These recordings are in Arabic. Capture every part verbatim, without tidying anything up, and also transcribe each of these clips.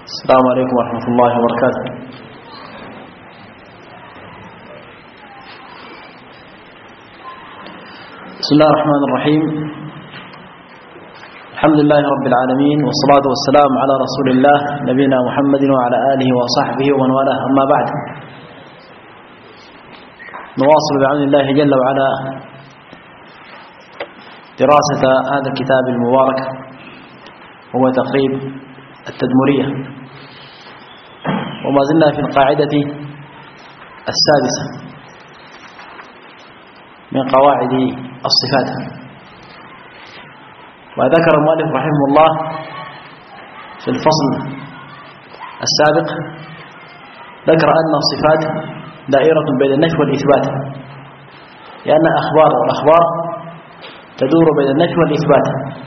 السلام عليكم ورحمة الله وبركاته. بسم الله الرحمن الرحيم. الحمد لله رب العالمين، والصلاة والسلام على رسول الله نبينا محمد وعلى آله وصحبه ومن والاه، أما بعد. نواصل بعون الله جل وعلا دراسة هذا الكتاب المبارك، هو تقريب التدمرية، وما زلنا في القاعدة السادسة من قواعد الصفات. وذكر المؤلف رحمه الله في الفصل السابق، ذكر أن الصفات دائرة بين النفي والإثبات، لأن أخبار والأخبار تدور بين النفي والإثبات.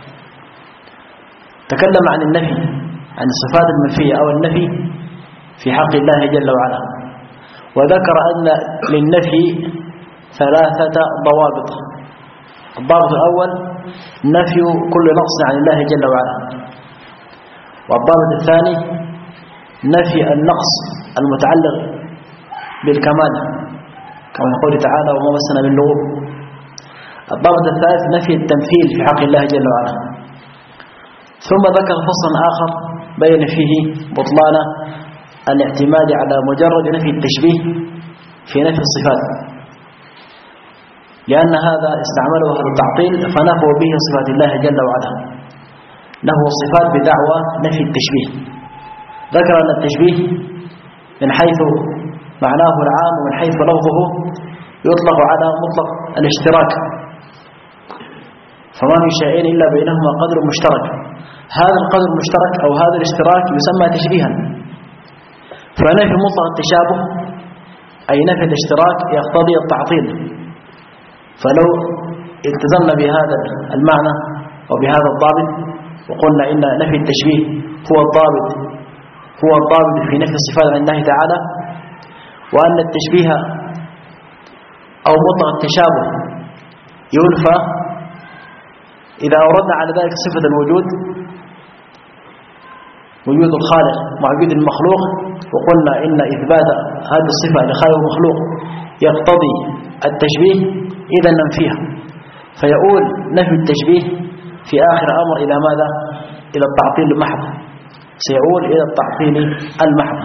تكلم عن النفي، عن الصفات المنفية أو النفي في حق الله جل وعلا، وذكر أن للنفي ثلاثة ضوابط. الضابط الأول نفي كل نقص عن الله جل وعلا، والضابط الثاني نفي النقص المتعلق بالكمال كما يقول تعالى وما مسنا من لغوب. الضابط الثالث نفي التمثيل في حق الله جل وعلا. ثم ذكر فصلا آخر بين فيه بطلان الاعتماد على مجرد نفي التشبيه في نفي الصفات، لأن هذا استعمله أهل التعطيل فنفوا به صفات الله جل وعلا، نفوا الصفات بدعوى نفي التشبيه. ذكر أن التشبيه من حيث معناه العام ومن حيث لفظه يطلق على مطلق الاشتراك، فما من شيئين إلا بينهما قدر مشترك، هذا القدر المشترك أو هذا الاشتراك يسمى تشبيها. فنفي مطلق التشابه أي نفي الاشتراك يقتضي التعطيل، فلو التزمنا بهذا المعنى وبهذا الضابط وقلنا إن نفي التشبيه هو الضابط هو الضابط في نفي الصفات عن الله تعالى، وأن التشبيه أو مطلق التشابه ينفى إذا أوردنا على ذلك صفة الوجود، وجود الخالق مع وجود المخلوق، وقلنا إن إثبات هذه الصفة لخالق المخلوق يقتضي التشبيه، إذا ننفيها، فيقول نفي التشبيه في آخر أمر إلى ماذا؟ إلى التعطيل المحض، سيقول إلى التعطيل المحض،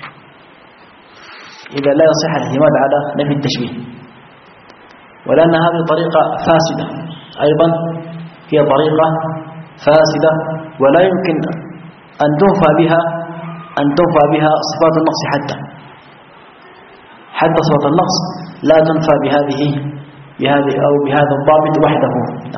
إذا لا يصح الاعتماد على نفي التشبيه. ولأن هذه طريقة فاسدة أيضا، هي طريقة فاسدة ولا يمكن أن تنفى بها أن تنفى بها صفات النقص، حتى حتى صفات النقص لا تنفى بهذه بهذه أو بهذا الضابط وحده.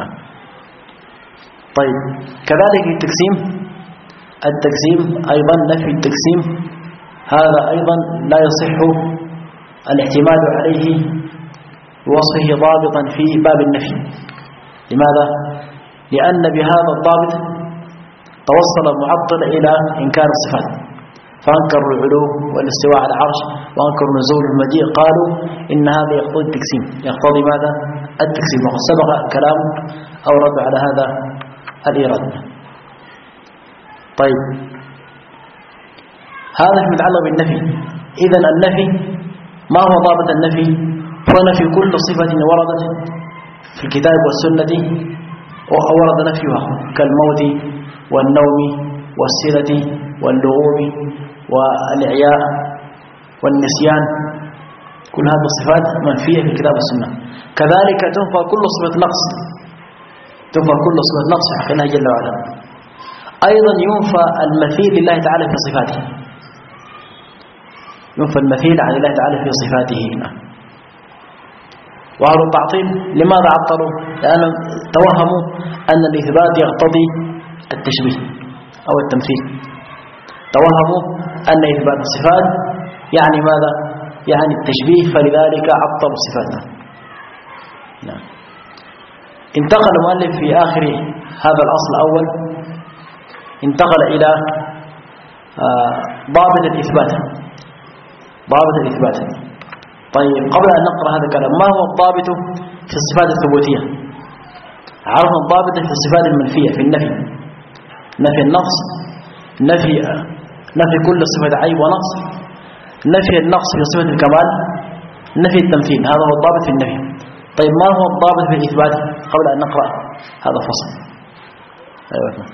طيب، كذلك التقسيم التقسيم أيضا نفي التقسيم هذا أيضا لا يصح الاعتماد عليه بوصفه ضابطا في باب النفي. لماذا؟ لأن بهذا الضابط توصل المعطل إلى إنكار الصفات، فأنكروا العلو والاستواء على العرش وأنكروا نزول المجيء، قالوا إن هذا يقتضي التقسيم، يقتضي ماذا؟ التقسيم، وقد سبق كلام أو رد على هذا الإيراد. طيب، هذا متعلق بالنفي. إذن النفي ما هو ضابط النفي؟ هو نفي كل صفة وردت في الكتاب والسنة وورد نفيها، كالموت والنوم والسيرة واللغوب والإعياء والنسيان، كل هذه الصفات منفية في الكتاب والسنة. كذلك تنفى كل صفة نقص، تنفى كل صفة نقص في حق الله جل وعلا. أيضا ينفى المثيل لله تعالى في صفاته، ينفى المثيل عن الله تعالى في صفاته. وأهل التعطيل لماذا عطلوا؟ لأنهم توهموا أن الإثبات يقتضي التشبيه أو التمثيل، توهموا أن إثبات الصفات يعني ماذا؟ يعني التشبيه، فلذلك عطلوا صفاتنا. نعم. انتقل المؤلف في آخر هذا الأصل الأول، انتقل إلى ضابط الإثبات، ضابط الإثبات. طيب، قبل أن نقرأ هذا الكلام، ما هو الضابط في الصفات الثبوتية؟ عرفنا الضابط في الصفات المنفية في النفي، نفي النقص، نفي نفي كل صفة عيب ونقص، نفي النقص في صفة الكمال، نفي التمثيل. هذا هو الضابط في النفي. طيب ما هو الضابط في الإثبات قبل أن نقرأ هذا الفصل؟ أيوة.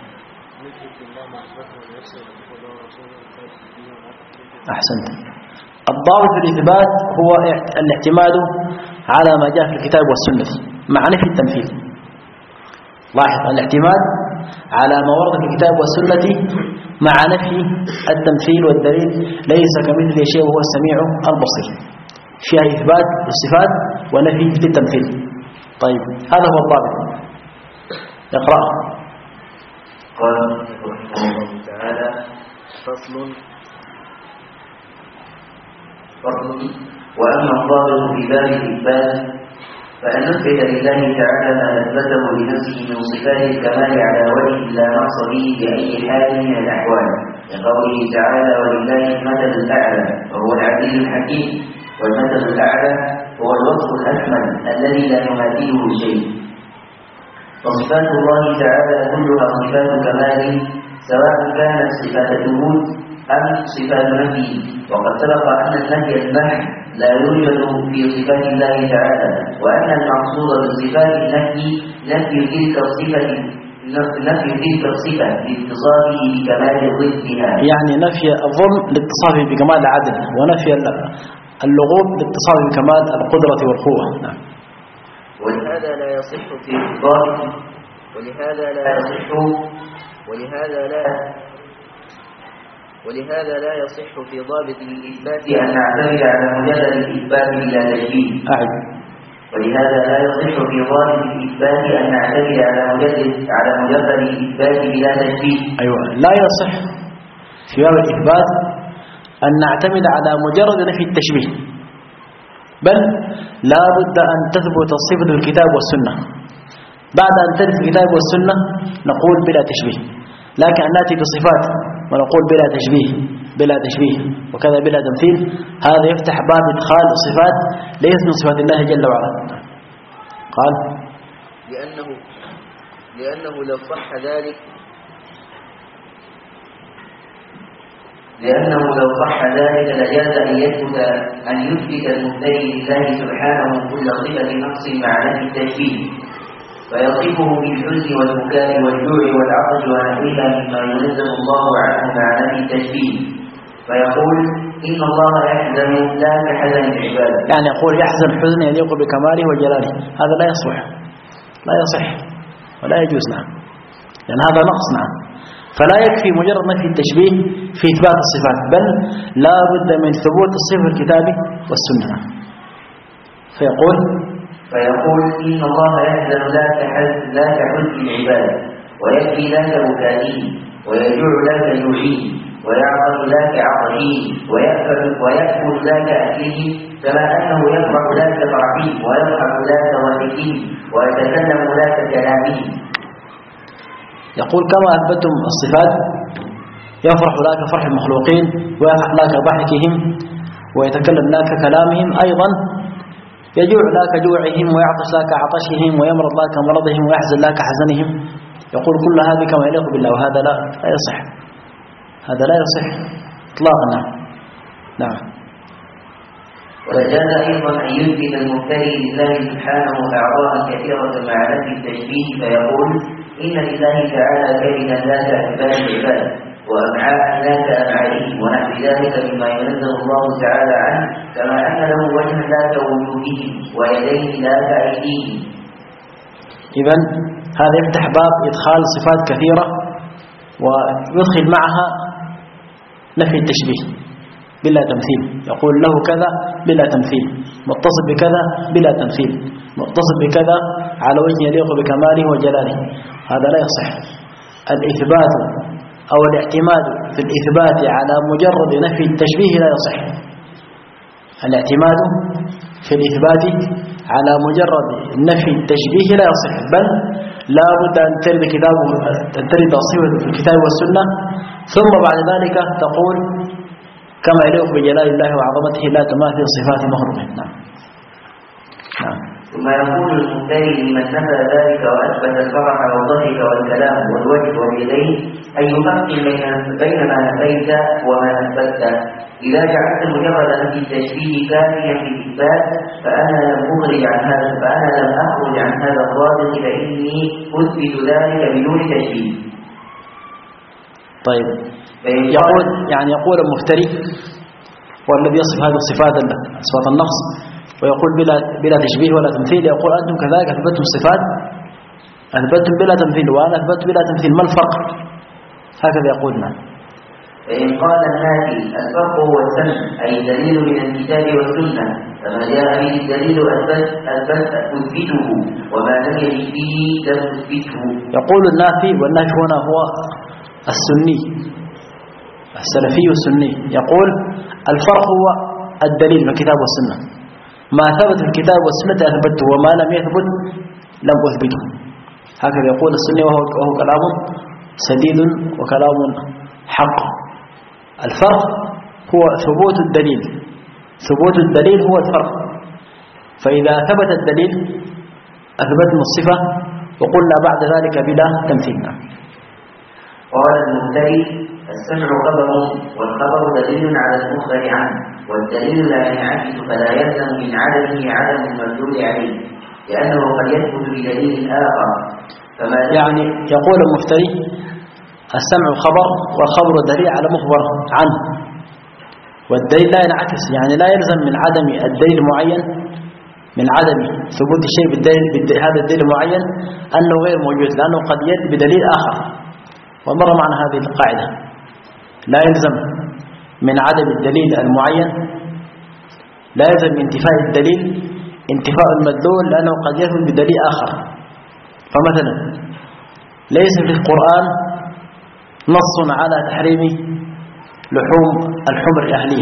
أحسنت. الضابط في الإثبات هو الاعتماد على ما جاء في الكتاب والسنة مع نفي التمثيل. لاحظ، الاعتماد على ما ورد في الكتاب والسنة مع نفي التمثيل والدليل ليس كمثله شيء وهو السميع البصير، فيها إثبات الصفات ونفي التمثيل. طيب هذا هو الضابط. اقرأ. قال رحمه الله تعالى: فصل فصل وأما الضابط في باب الإثبات فأن نثبت لله تعالى ما أثبته لنفسه من صفات الكمال على وجه لا نقص به بأي حال من الأحوال، لقوله تعالى: ولله المثل الأعلى وهو العزيز الحكيم. والمثل الأعلى هو الوصف الأكمل الذي لا يماثله شيء. فصفات الله تعالى كلها صفات كمال، سواء كانت صفات ثبوت أم صفات نفي. وقد سبق أن النفي المحض لا يوجد في صفات الله تعالى، وأن المقصود بصفات النفي نفي تلك الصفة نفي تلك الصفة لاتصافه بكمال ضدها، يعني نفي الظلم لاتصافه بكمال العدل، ونفي اللغوب لاتصافه بكمال القدرة والقوة. نعم. ولهذا لا يصح في الضابط ولهذا لا يصح ولهذا لا ولهذا لا يصح في ضابط الإثبات أن نعتمد على مجرد الإثبات بلا تشبيه. أعد. ولهذا لا يصح في ضابط الإثبات أن نعتمد على مجرد على مجرد الإثبات بلا تشبيه. أيوة، لا يصح في باب الإثبات أن نعتمد على مجرد نفي التشبيه، بل لا بد أن تثبت الصفة في الكتاب والسنة. بعد أن تثبت الكتاب والسنة نقول بلا تشبيه، لكن أن نأتي بصفات ونقول بلا تشبيه بلا تشبيه وكذا بلا تمثيل، هذا يفتح باب إدخال صفات ليس من صفات الله جل وعلا. قال: لأنه لأنه لو صح ذلك لأنه لو صح ذلك لجاز أن يثبت أن يثبت المبتدئ لله سبحانه كل صفة نقص مع نفي التشبيه، فيصفه بالحزن والبكاء والجوع والعطش ونحوها مما ينزه الله عنه مع نفي التشبيه، فيقول: إن الله يحزن لا كحزن العباد. يعني يقول يحزن حزن يليق بكماله وجلاله، هذا لا يصلح، لا يصح ولا يجوز. نعم، لأن هذا نقص. نعم، فلا يكفي مجرد نفي التشبيه في إثبات الصفات، بل لا بد من ثبوت الصفة في الكتاب والسنة. فيقول فيقول إن الله يحزن لا كحزن لا كحزن العباد، ويكفي ذاك بكائه، ويجوع ذاك جوعه، ويعطش ذاك عطشه، ويأكل ويأكل ذاك أكله، كما أنه يفرح ذاك فرحه، ويضحك ذاك ضحكه، ويتكلم ذاك كلامه. يقول كما أثبتم الصفات يفرح لك فرح المخلوقين، ويضحك لك ضحكهم، ويتكلم لك كلامهم، أيضا يجوع لك جوعهم، ويعطش لك عطشهم، ويمرض لك مرضهم، ويحزن لك حزنهم. يقول كل هذا كما يليق بالله، وهذا لا لا يصح، هذا لا يصح اطلاقا. نعم. نعم. وجاز أيضا أن يثبت المبتدئ لله سبحانه أعضاء كثيرة مع نفي التشبيه، فيقول: إن لله تعالى كبدا لا كأكباد العباد، وأمعاء لا كأمعائه، ونحو ذلك مما ينزه الله تعالى عنه، كما أن له وجها لا كوجوهه، ويديه لا كأيديه. إذن هذا يفتح باب إدخال صفات كثيرة، ويدخل معها نفي التشبيه بلا تمثيل. يقول له كذا بلا تمثيل، متصف بكذا بلا تمثيل، متصف بكذا على وجه يليق بكماله وجلاله، هذا لا يصح. الإثبات أو الاعتماد في الإثبات على مجرد نفي التشبيه لا يصح. الاعتماد في الإثبات على مجرد نفي التشبيه لا يصح، بل لا بد أن ترد كتابه أن ترد الصفة في الكتاب والسنة، ثم بعد ذلك تقول كما يليق بجلال الله وعظمته لا تماثل صفات مخلوق. نعم. نعم. ثم يقول المبتدئ لمن نفى ذلك وأثبت الفرح والضحك والكلام والوجه واليدين أي فرق بين بين ما نفيت وما أثبت. إذا جعلت مجرد نفي التشبيه كافيا في الإثبات فأنا لم أخرج عن هذا فأنا لم أخرج عن هذا الضابط فإني أثبت ذلك بدون تشبيه. طيب يقول يعني يقول المفتري والذي يصف هذه الصفات صفات النقص ويقول بلا بلا تشبيه ولا تمثيل، يقول أنتم كذلك أثبتتم الصفات أثبتتم بلا تمثيل وأنا أثبت بلا تمثيل، ما الفرق؟ هكذا يقولنا. فإن قال النافي الفرق هو السمع أي دليل من الكتاب والسنة فما جاء به الدليل أثبت أثبت أثبته وما لم يجد به لم أثبته. يقول النافي والنافي هنا هو السني السلفي السني، يقول الفرق هو الدليل من الكتاب والسنة، ما ثبت في الكتاب والسنة أثبته وما لم يثبت لم أثبته. هكذا يقول السني وهو, وهو كلام سديد وكلام حق. الفرق هو ثبوت الدليل، ثبوت الدليل هو الفرق. فإذا ثبت الدليل أثبتنا الصفة وقلنا بعد ذلك بلا تمثيل. قال المبتدئ السمع خبر والخبر دليل على المخبر عنه والدليل لا ينعكس فلا يلزم من عدمه عدم المدلول عليه لأنه قد يثبت بدليل آخر. فما يعني يقول المفتري السمع خبر والخبر دليل على مخبر عنه والدليل لا ينعكس، يعني لا يلزم من عدم الدليل المعين من عدم ثبوت الشيء بالدليل هذا الدليل المعين أنه غير موجود، لأنه قد يأتي بدليل آخر. ومر معنا هذه القاعدة، لا يلزم من عدم الدليل المعين لا يلزم من انتفاء الدليل انتفاء المدلول لأنه قد يثبت بدليل آخر. فمثلا ليس في القرآن نص على تحريم لحوم الحمر الأهلية.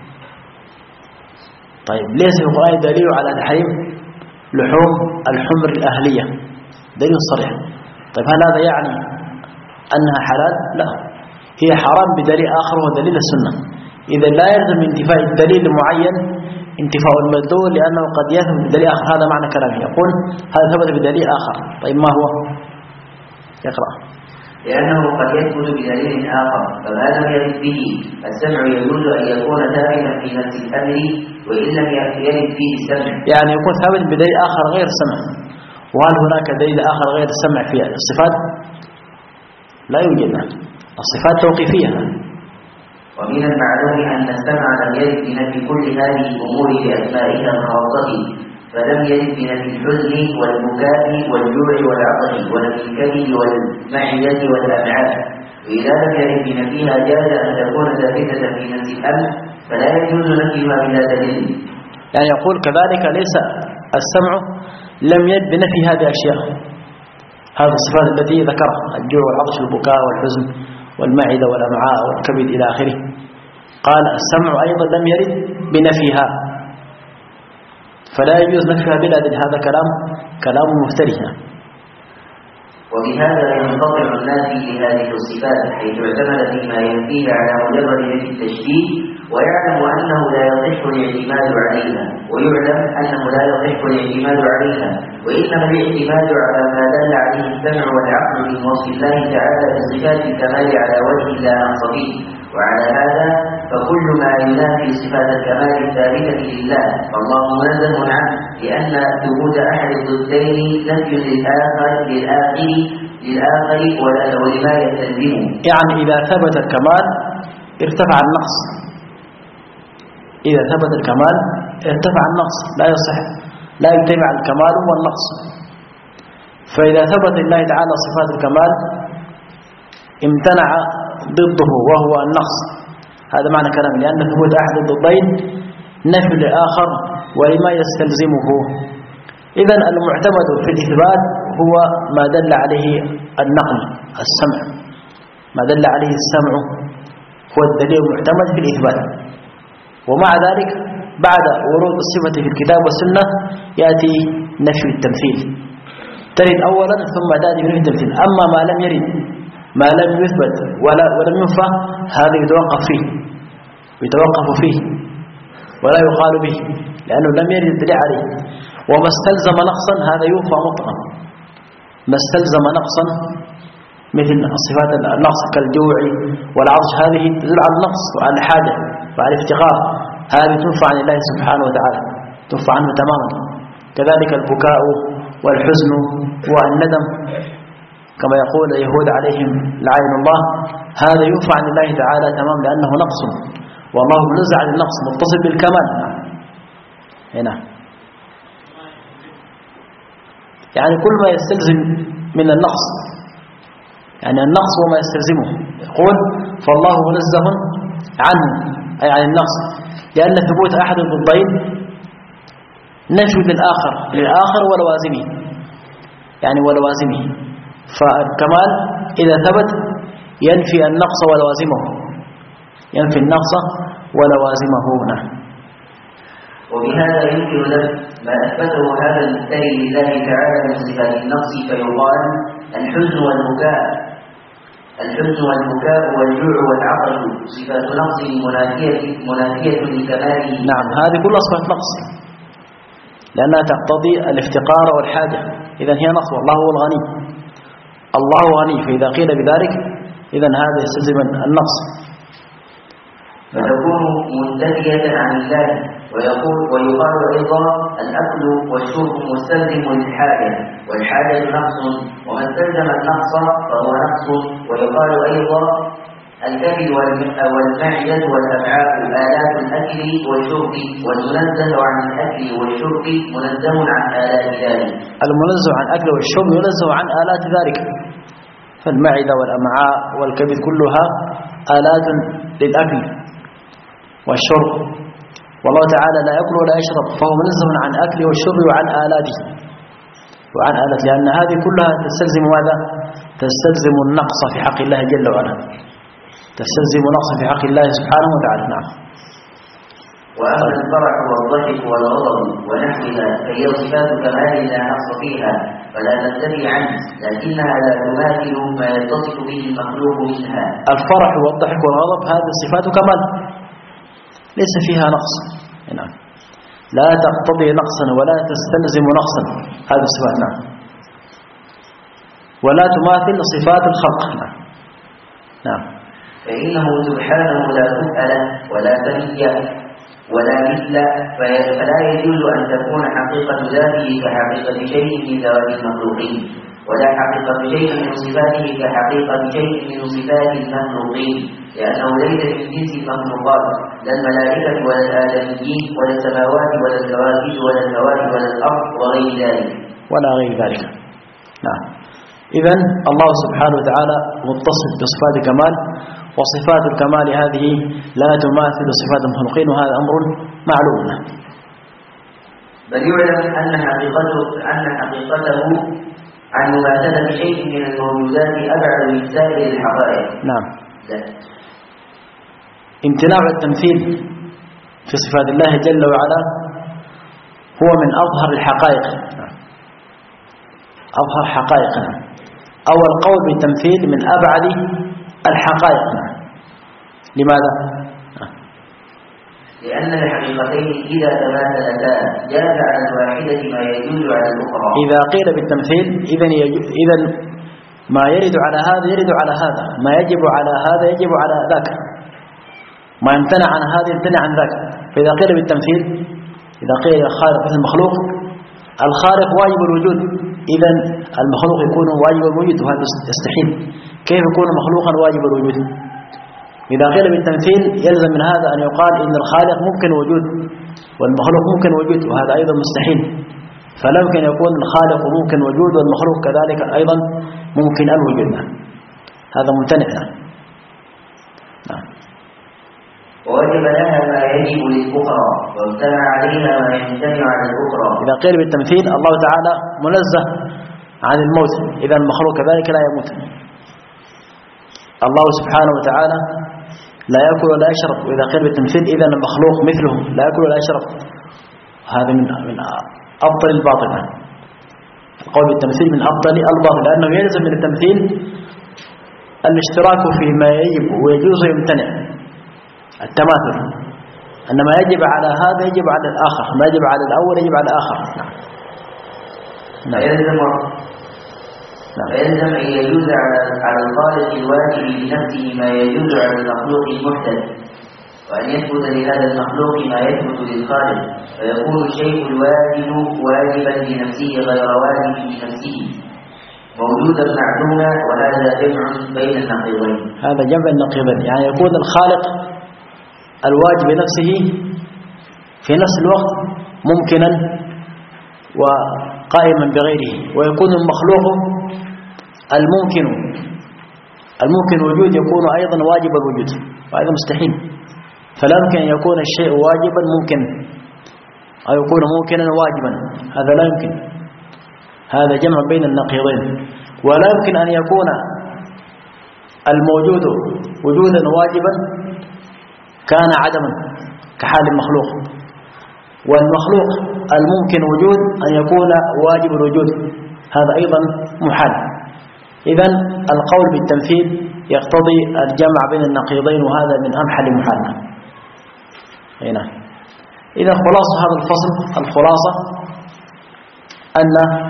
طيب ليس في القرآن دليل على تحريم لحوم الحمر الأهلية دليل صريح. طيب هل هذا يعني أنها حلال؟ لا، هي حرام بدليل آخر وهو دليل السنة. إذا لا يلزم انتفاء الدليل المعين انتفاء المدلول لأنه قد يثبت بدليل آخر. هذا معنى كلامه، يقول هذا ثبت بدليل آخر. طيب ما هو؟ يقرأ. لأنه قد يثبت بدليل آخر فما لم يرد به السمع يجوز أن يكون ثابتا في نفس الأمر وإن لم يرد فيه السمع، يعني يكون ثابت بدليل آخر غير السمع. وهل هناك دليل آخر غير السمع في الصفات؟ لا يوجد، الصفات توقيفية. ومن المعلوم أن السمع لم يرد بنفي كل هذه الأمور بأسمائها الخاصة، فلم يرد بنفي الحزن والبكاء والجوع والعطش ونفي الكبد والمعدة والأمعاء، وإذا لم يرد بنفيها جاز أن تكون ثابتة في نفس الأمر فلا يجوز نفيها بلا دليل. يعني يقول كذلك ليس السمع لم يرد بنفي هذه الأشياء، هذه الصفات التي ذكرها الجوع والعطش والبكاء والحزن والمعدة والأمعاء والكبد إلى آخره. قال السمع أيضا لم يرد بنفيها فلا يجوز نفيها بلا دليل. هذا كلام كلام مفتري. وبهذا ينقطع النافي لهذه الصفات حيث اعتمد فيما ينفيه على مجرد نفي التشبيه ويعلم أنه لا يصح الاعتماد عليها ويعلم أنه لا يصح الاعتماد عليها وإنما الاعتماد على ما دل عليه السمع والعقل من وصف الله تعالى بصفات الكمال على وجه لا نقص فيه. وعلى هذا فكل ما ينافي صفات الكمال الثابتة لله فالله منزه عنه لأن ثبوت أحد الضدين نفي للآخر للآخر للآخر ولما يستلزمه. يعني إذا ثبت الكمال ارتفع النقص، إذا ثبت الكمال ارتفع النقص، لا يصح لا يجتمع الكمال والنقص. فإذا ثبت لله تعالى صفات الكمال امتنع ضده وهو النقص. هذا معنى كلام، لأن ثبوت أحد الضدين نفي للآخر ولما يستلزمه. إذن المعتمد في الإثبات هو ما دل عليه النقل السمع، ما دل عليه السمع هو الدليل المعتمد في الإثبات. ومع ذلك بعد ورود الصفة في الكتاب والسنة يأتي نفي التمثيل، ترد أولا ثم تأتي نفي التمثيل. أما ما لم يرد ما لم يثبت ولا ولم ينفى هذا يتوقف فيه يتوقف فيه ولا يقال به لأنه لم يرد الدليل عليه. وما استلزم نقصا هذا يوفى مطلقا. ما استلزم نقصا مثل صفات النقص كالجوع والعطش هذه تدل على النقص وعلى الحاجة وعلى الافتقار، هذه تنفع عن الله سبحانه وتعالى، تنفع عنه تماما. كذلك البكاء والحزن والندم كما يقول اليهود عليهم لعين الله، هذا ينفع عن الله تعالى تمام لأنه نقص، والله منزع عن النقص متصل بالكمال. هنا يعني كل ما يستلزم من النقص، يعني النقص وما يستلزمه، يقول فالله منزه عنه أي عن النقص، لأن ثبوت أحد الضدين نفي للآخر للآخر ولوازمه، يعني ولوازمه. فالكمال إذا ثبت ينفي النقص ولوازمه، ينفي النقص ولوازمه هنا. وبهذا يمكن له ما أثبته هذا المبتدئ لله تعالى من صفات النقص، فيقال الحزن والبكاء الحزن والبكاء والجوع والعطش صفات نقص منافية منافية لكماله. نعم، هذه كلها صفات نقص لأنها تقتضي الافتقار والحاجة، إذن هي نقص. والله هو الغني، الله غني، فإذا قيل بذلك إذن هذا يستلزم النقص، فتكون منتفية عن الله. ويقول ويقال أيضا الأكل والشرب مستلزم للحاجة، والحاجة نقص، ومن استلزم النقص فهو نقص. ويقال أيضا الكبد والمعدة والأمعاء آلات الأكل والشرب، والمنزه عن الأكل والشرب منزه عن آلات ذلك. المنزه عن الأكل والشرب ينزه عن آلات ذلك، فالمعدة والأمعاء والكبد كلها آلات للأكل والشرب، والله تعالى لا يأكل ولا يشرب، فهو منزه عن أكله والشرب وعن آلاته وعن آلاته، لأن هذه كلها تستلزم ماذا؟ تستلزم النقص في حق الله جل وعلا، تستلزم نقص في حق الله سبحانه وتعالى. نعم. وأما الفرح والضحك والغضب ونحوها فهي صفات كمال لا نقص فيها فلا تنتفي عنه، لكنها لا تماثل ما يتصف به المخلوق منها. الفرح والضحك والغضب هذه صفات كمال ليس فيها نقص، نعم، لا تقتضي نقصا ولا تستلزم نقصا هذه الصفات، نعم، ولا تماثل صفات الخلق. نعم. نعم. فإنه سبحانه لا تسأل ولا تنفي ولا مثل، فلا يجوز أن تكون حقيقة ذاته كحقيقة شيء من ذوات المخلوقين، ولا حقيقة شيء من صفاته كحقيقة شيء من صفات المخلوقين، لأنه ليس من جنس المخلوقات، لا الملائكة ولا الآدميين ولا السماوات ولا الكواكب ولا الهواء ولا الأرض وغير ذلك ولا غير ذلك. نعم. إذن الله سبحانه وتعالى متصف بصفات كمال، وصفات الكمال هذه لا تماثل صفات المخلوقين، وهذا أمر معلوم. بل يعلم أن حقيقته أن حقيقته عن مماثلة شيء من الموجودات أبعد من سائر الحقائق. نعم. امتناع التمثيل في صفات الله جل وعلا هو من أظهر الحقائق، أظهر حقائقنا، أو القول بالتمثيل من أبعد الحقائق. لماذا؟ لأن الحقيقتين إذا تماثلتا جاز على الواحدة ما يجوز على الأخرى. إذا قيل بالتمثيل إذن إذن ما يرد على هذا يرد على هذا، ما يجب على هذا يجب على ذاك، ما يمتنع عن هذا يمتنع عن ذاك. فإذا قيل بالتمثيل، إذا قيل الخالق مثل المخلوق، الخالق واجب الوجود، إذن المخلوق يكون واجب الوجود، وهذا يستحيل. كيف يكون مخلوقا واجب الوجود؟ إذا قيل بالتمثيل يلزم من هذا أن يقال إن الخالق ممكن وجود والمخلوق ممكن وجود، وهذا أيضا مستحيل. فلا يمكن يكون الخالق ممكن وجود والمخلوق كذلك أيضا ممكن الوجود، هذا ممتنع. نعم. ووجب لها ما يجب للأخرى، وامتنع عليها ما يمتنع على الأخرى. إذا قيل بالتمثيل الله تعالى منزه عن الموت، إذا المخلوق كذلك لا يموت. الله سبحانه وتعالى لا يأكل ولا يشرب، وإذا قيل بالتمثيل إذا المخلوق مثله لا يأكل ولا يشرب، هذا من من أبطل الباطل. القول بالتمثيل من أبطل الباطل، لأنه يلزم من التمثيل الاشتراك فيما يجب ويجوز ويمتنع، التماثل، أن ما يجب على هذا يجب على الآخر، ما يجب على الأول يجب على الآخر. نعم. فيلزم نعم. فيلزم أن يجوز على على الخالق الواجب بنفسه ما يجوز على المخلوق المحدث، وأن يثبت لهذا المخلوق ما يثبت للخالق، فيكون الشيء الواجب واجبا لنفسه غير واجب لنفسه، موجودا معلوما، وهذا جمع بين النقيضين. هذا جمع النقيضين، يعني يكون الخالق الواجب نفسه في نفس الوقت ممكنا وقائما بغيره، ويكون المخلوق الممكن الممكن وجود يكون أيضا واجب الوجود، وهذا مستحيل. فلا يمكن أن يكون الشيء واجبا ممكن أو يكون ممكنا واجبا، هذا لا يمكن. هذا جمع بين النقيضين. ولا يمكن أن يكون الموجود وجودا واجبا كان عدما كحال المخلوق، والمخلوق الممكن وجود أن يكون واجب الوجود، هذا أيضا محال. إذن القول بالتمثيل يقتضي الجمع بين النقيضين، وهذا من أمحل محالنا. هنا إذا خلاصة هذا الفصل، الخلاصة أن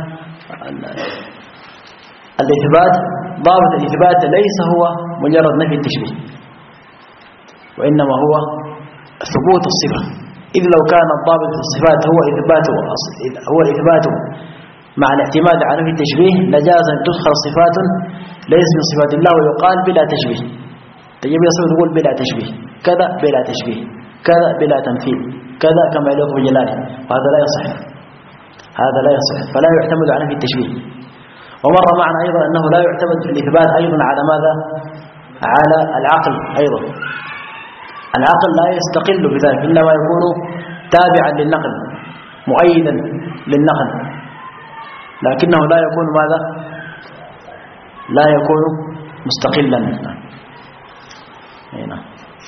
الإثبات، ضابط الإثبات ليس هو مجرد نفي التشبيه، وإنما هو ثبوت الصفة. إذ لو كان الضابط في الصفات هو إثباته هو إثباته مع الاعتماد على نفي التشبيه، لجاز أن تدخل صفات ليس من صفات الله ويقال بلا تشبيه. تجيب يصير تقول بلا تشبيه، كذا بلا تشبيه، كذا بلا تمثيل، كذا كما يليق بجلاله، وهذا لا يصح. هذا لا يصح، فلا يعتمد على نفي التشبيه. ومر معنا أيضا أنه لا يعتمد في الإثبات أيضا على ماذا؟ على العقل أيضا. العقل لا يستقل بذلك، إنما يكون تابعا للنقل مؤيدا للنقل، لكنه لا يكون ماذا؟ لا يكون مستقلا. هنا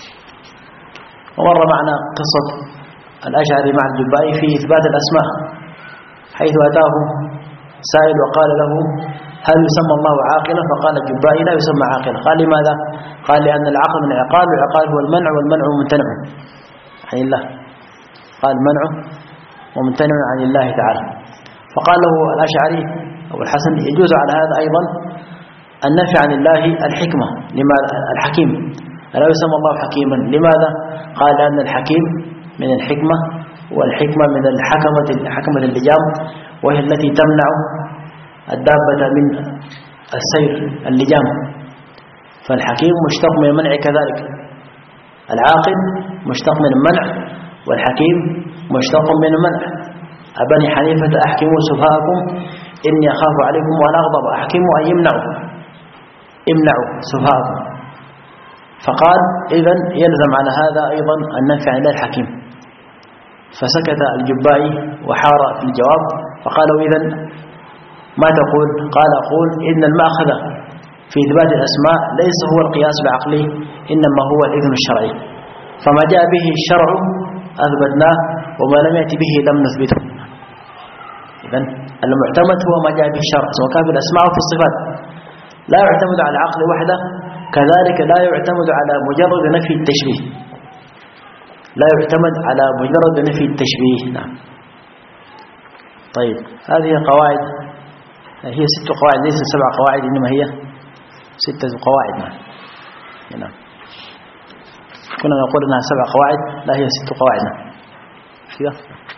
ومر معنا قصة الأشعري مع الجبائي في إثبات الأسماء، حيث أتاه سائل وقال له: هل يسمى الله عاقلا؟ فقال الجبائي: لا يسمى عاقلا. قال: لماذا؟ قال: لأن العقل من العقال، والعقال هو المنع، والمنع ممتنع عن الله. قال: منع وممتنع عن الله تعالى. فقال له الأشعري أو الحسن: يجوز على هذا أيضا النفي عن الله الحكمة. لماذا؟ الحكيم لا يسمى الله حكيما. لماذا؟ قال: لأن الحكيم من الحكمة، والحكمة من الحكمة حكمة اللجام، وهي التي تمنع الدابة من السير اللجام. فالحكيم مشتق من المنع كذلك، العاقل مشتق من المنع، والحكيم مشتق من المنع. أبني حنيفة أحكموا سفهاءكم إني أخاف عليكم وأن أغضب. أحكموا أن يمنعوا، امنعوا سفهاءكم. فقال: إذن يلزم على هذا أيضا النفي عن الله الحكيم. فسكت الجبائي وحار في الجواب، فقالوا: إذن ما تقول؟ قال: أقول إن المأخذ في إثبات الأسماء ليس هو القياس العقلي، إنما هو الإذن الشرعي. فما جاء به الشرع أثبتناه، وما لم يأتي به لم نثبته. إذن المعتمد هو ما جاء به الشرع، سواء كان في الأسماء أو في الصفات. لا يعتمد على العقل وحده، كذلك لا يعتمد على مجرد نفي التشبيه، لا يعتمد على مجرد نفي التشبيه. نعم. طيب، هذه قواعد، هي ست قواعد، ليس سبع قواعد، إنما هي ستة قواعد. نعم. كنا نقول أنها سبع قواعد، لا هي ست قواعد. كذا.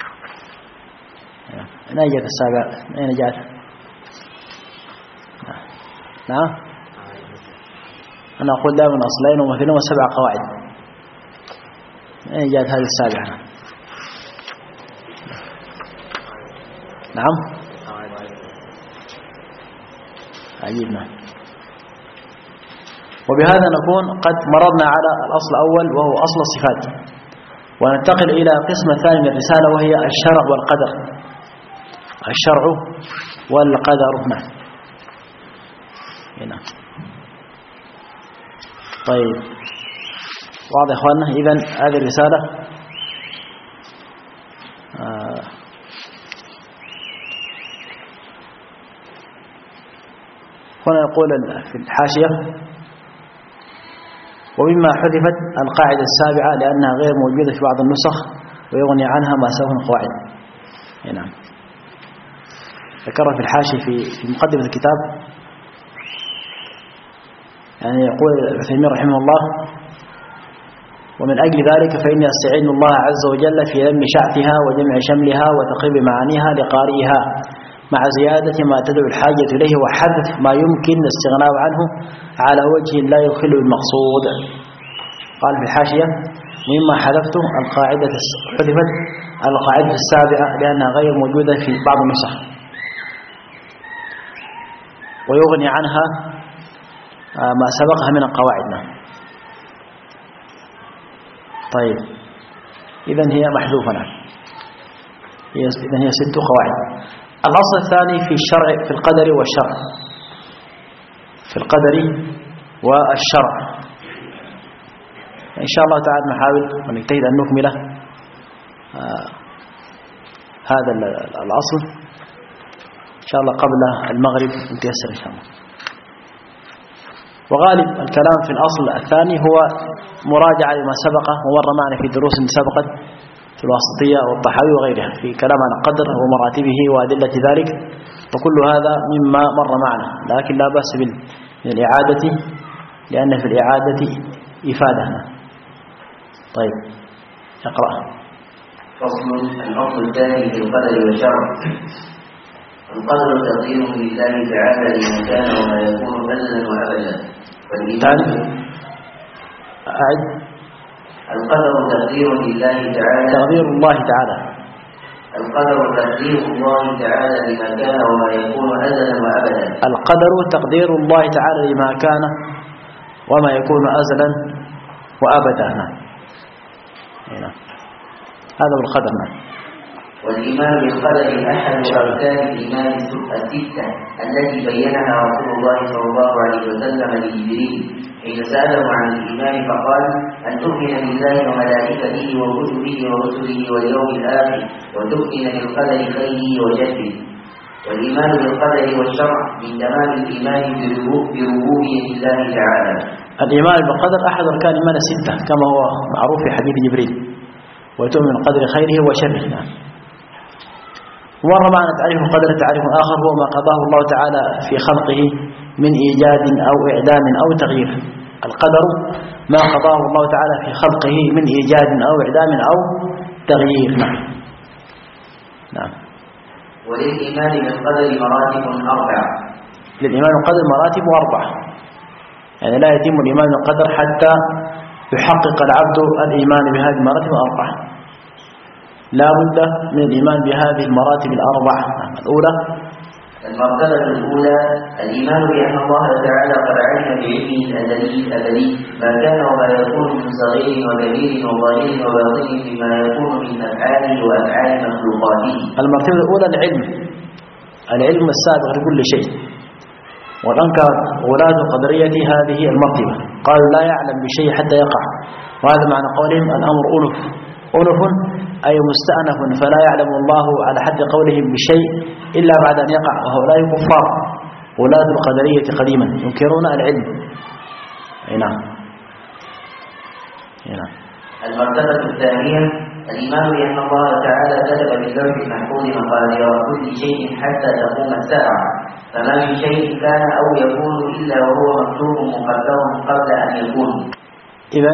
أين جاءت السابع؟ أين جاءت؟ نعم. أنا أقول دائما أصلين ومثلين وسبع قواعد. أين جاءت هذه السابعة؟ نعم. عجيب. نعم. وبهذا نكون قد مررنا على الأصل الأول، وهو أصل الصفات، وننتقل إلى القسم الثاني من الرسالة، وهي الشرع والقدر. الشرع والقدر. نعم. هنا. طيب، واضح أخواننا؟ إذن هذه الرسالة آه هنا يقول في الحاشية: ومما حذفت القاعدة السابعة لأنها غير موجودة في بعض النسخ، ويغني عنها ما سوى القواعد. نعم. ذكرها في الحاشية في في مقدمة الكتاب. يعني يقول ابن رحمه الله: ومن أجل ذلك فإني أستعين الله عز وجل في لم شعثها وجمع شملها وتقريب معانيها لقارئها مع زيادة ما تدعو الحاجة إليه وحذف ما يمكن الاستغناء عنه على وجه لا يخل المقصود. قال في الحاشية: مما حذفته القاعدة حذفت القاعدة السابعة لأنها غير موجودة في بعض النسخ ويغني عنها ما سبقها من القواعد. طيب إذن هي محذوفة. إذن هي ست قواعد. الأصل الثاني في الشرع في القدر والشرع في القدر والشرع. إن شاء الله تعالى نحاول ونجتهد أن نكمل آه هذا الأصل إن شاء الله قبل المغرب نتيسر إن شاء الله. وغالب الكلام في الأصل الثاني هو مراجعة لما سبقه ومر معنا في دروس سبقت في الواسطية والطحاوي وغيرها في كلام عن القدر ومراتبه وأدلة ذلك، وكل هذا مما مر معنا، لكن لا بأس بالإعادة لأن في الإعادة إفادة. طيب اقرأ. فصل. الأصل الثاني في القدر والشرع. القدر تقدير لله تعالى لما كان وما يكون أزلا وأبدا. والإيمان أعد. القدر تقدير لله تعالى تقدير الله تعالى القدر تقدير الله تعالى لما كان وما يكون أزلا وأبدا. القدر تقدير الله تعالى لما كان وما يكون أزلا وأبدا. هذا هو القدر. والإيمان بالقدر أحد أركان الإيمان الستة التي بينها رسول الله صلى الله عليه وسلم لجبريل حين سأله عن الإيمان فقال: أن تؤمن بالله وملائكته وكتبه ورسله واليوم الآخر وتؤمن بالقدر خيره وشره. والإيمان بالقدر والشرع من تمام الإيمان بربوبية الله تعالى. الإيمان بالقدر أحد أركان الإيمان الستة كما هو معروف في حديث جبريل: وتؤمن بالقدر خيره وشره. ومر معنا تعريف القدر تعريف آخر هو ما قضاه الله تعالى في خلقه من إيجاد أو إعدام أو تغيير. القدر ما قضاه الله تعالى في خلقه من إيجاد أو إعدام أو تغيير. نعم. نعم. وللإيمان بالقدر مراتب أربعة. للإيمان بالقدر مراتب أربعة، يعني لا يتم الإيمان بالقدر حتى يحقق العبد الإيمان بهذه المراتب الأربعة. لا بد من الإيمان بهذه المراتب الأربعة. الأولى المرتبة الأولى الإيمان بأن الله تعالى قد علم بعلمه الأزلي الأبدي ما كان وما يكون من صغير وكبير وظاهر وباطن بما يكون من أفعاله وأفعال مخلوقاته. المرتبة الأولى العلم، العلم السابق لكل شيء. والأنكر غلاة القدرية هذه المرتبة قالوا لا يعلم بشيء حتى يقع، وهذا معنى قولهم الأمر أنف أنف أي مستأنف، فلا يعلم الله على حد قولهم بشيء إلا بعد أن يقع، وهؤلاء كفار غلاة القدرية قديما ينكرون العلم. نعم. نعم. المرتبة الثانية الإيمان بأن الله تعالى كتب في اللوح المحفوظ مقادير كل شيء حتى تقوم الساعة، فما من شيء كان أو يكون إلا وهو مكتوب مقدر قبل أن يكون. إذن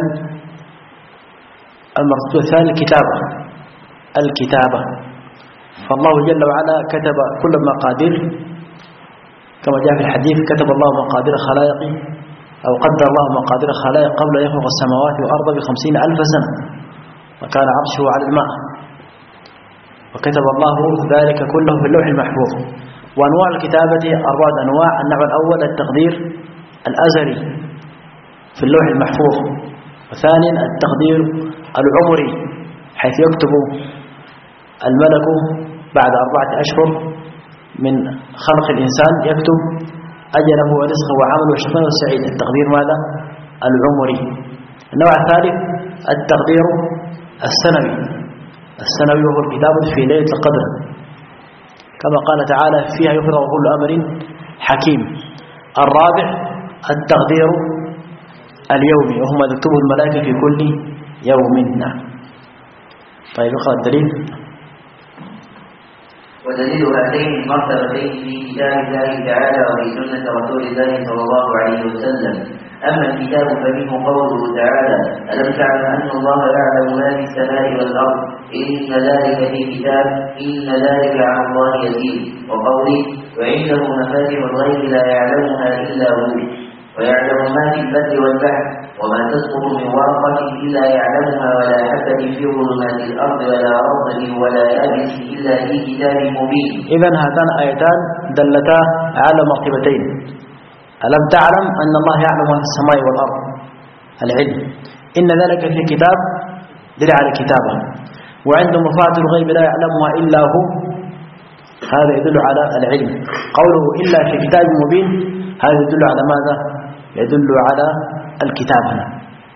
المرتبة الثانية الكتابة الكتابة فالله جل وعلا كتب كل المقادير كما جاء في الحديث: كتب الله مقادير خلائق أو قدر الله مقادير خلائق قبل أن يخلق السماوات والأرض بخمسين ألف سنة وكان عرشه على الماء، وكتب الله ذلك كله في اللوح المحفوظ. وأنواع الكتابة أربعة أنواع. النوع الأول التقدير الأزلي في اللوح المحفوظ، وثانيا التقدير العمري حيث يكتب الملك بعد أربعة أشهر من خلق الإنسان يكتب أجله ورزقه وعمله وشقيه وسعيد. التقدير ماذا؟ العمري. النوع الثالث التقدير السنوي السنوي وهو الكتابة في ليلة القدر كما قال تعالى: فيها يفرغ كل أمر حكيم. الرابع التقدير اليومي وهو ما تكتبه الملائكة في كل يوم. نعم. طيب اقرأ الدليل. ودليل هاتين المرتبتين في كتاب الله تعالى وفي سنة رسول الله صلى الله عليه وسلم. أما الكتاب فمنه قوله تعالى: ألم تعلم أن الله يعلم ما في السماء والأرض إن ذلك في كتاب إن ذلك على الله يسير. وقوله: وعنده مفاتح الغيب لا يعلمها إلا هو ويعلم ما في البر والبحر وما تسقط من ورقة إلا يعلمها ولا حبة في ظلمات الأرض ولا رطب ولا يابس إلا في كتاب مبين. إذن هاتان آيتان دلتا على مرتبتين: ألم تعلم أن الله يعلم ما في السماء والأرض، العلم، إن ذلك في كتاب دل على كتابه، وعنده مفاتيح الغيب لا يعلمها إلا هو، هذا يدل على العلم. قوله إلا في كتاب مبين هذا يدل على ماذا؟ يدل على الكتاب هنا.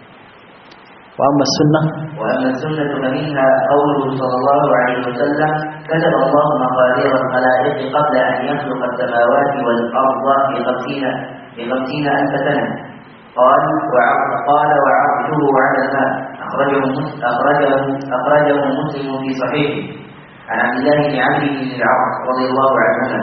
وأما السنة وأما السنة فمنها قوله صلى الله عليه وسلم: كتب الله مقادير الخلائق قبل أن يخلق السماوات والأرض بخمسين بخمسين ألف سنة. قال قال وعرشه على الماء. أخرجه أخرجه أخرجه مسلم في صحيحه عن عبد الله بن عمرو بن العاص رضي الله عنهما.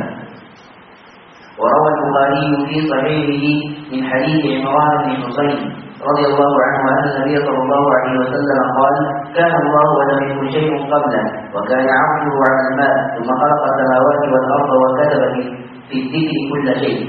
وروى البخاري في صحيحه من حديث عمران بن حسين رضي الله عنه أن النبي صلى الله عليه وسلم قال: كان الله ولم يكن شيء قبله وكان عرشه على الماء ثم خلق السماوات والأرض وكتب في الذكر كل شيء.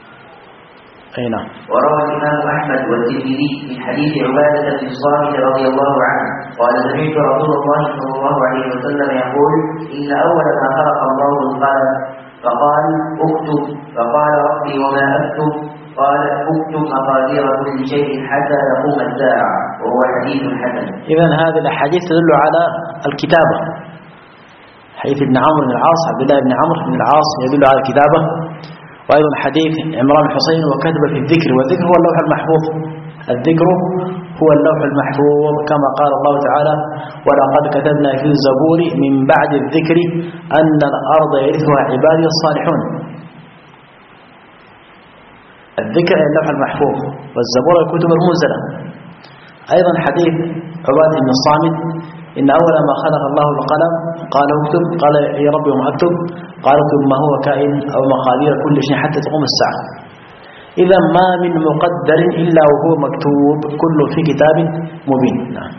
أي نعم. وروى الإمام أحمد والترمذي من حديث عبادة بن الصامت رضي الله عنه قال: سمعت رسول الله صلى الله عليه وسلم يقول: إن أول ما خلق الله القلم فقال: اكتب. فقال: ربي وما أكتب؟ قال: اكتب مقادير كل شيء حتى تقوم الساعة. وهو حديث حسن. إذن هذه الأحاديث تدل على الكتابة. حديث ابن عمرو بن العاص عبد الله بن عمرو بن العاص يدل على الكتابة. وأيضا حديث عمران بن حسين وكتب في الذكر، والذكر هو اللوح المحفوظ. الذكر هو اللوح المحفوظ كما قال الله تعالى: ولقد كتبنا في الزبور من بعد الذكر أن الأرض يرثها عبادي الصالحون. الذكر هي اللوح المحفوظ، والزبور الكتب المنزلة. أيضا حديث عبادة بن الصامت: إن أول ما خلق الله القلم قال اكتب، قال يا ربي وما أكتب؟ قال اكتب ما هو كائن أو مقادير كل شيء حتى تقوم الساعة. إذا ما من مقدر إلا وهو مكتوب، كله في كتاب مبين. نعم.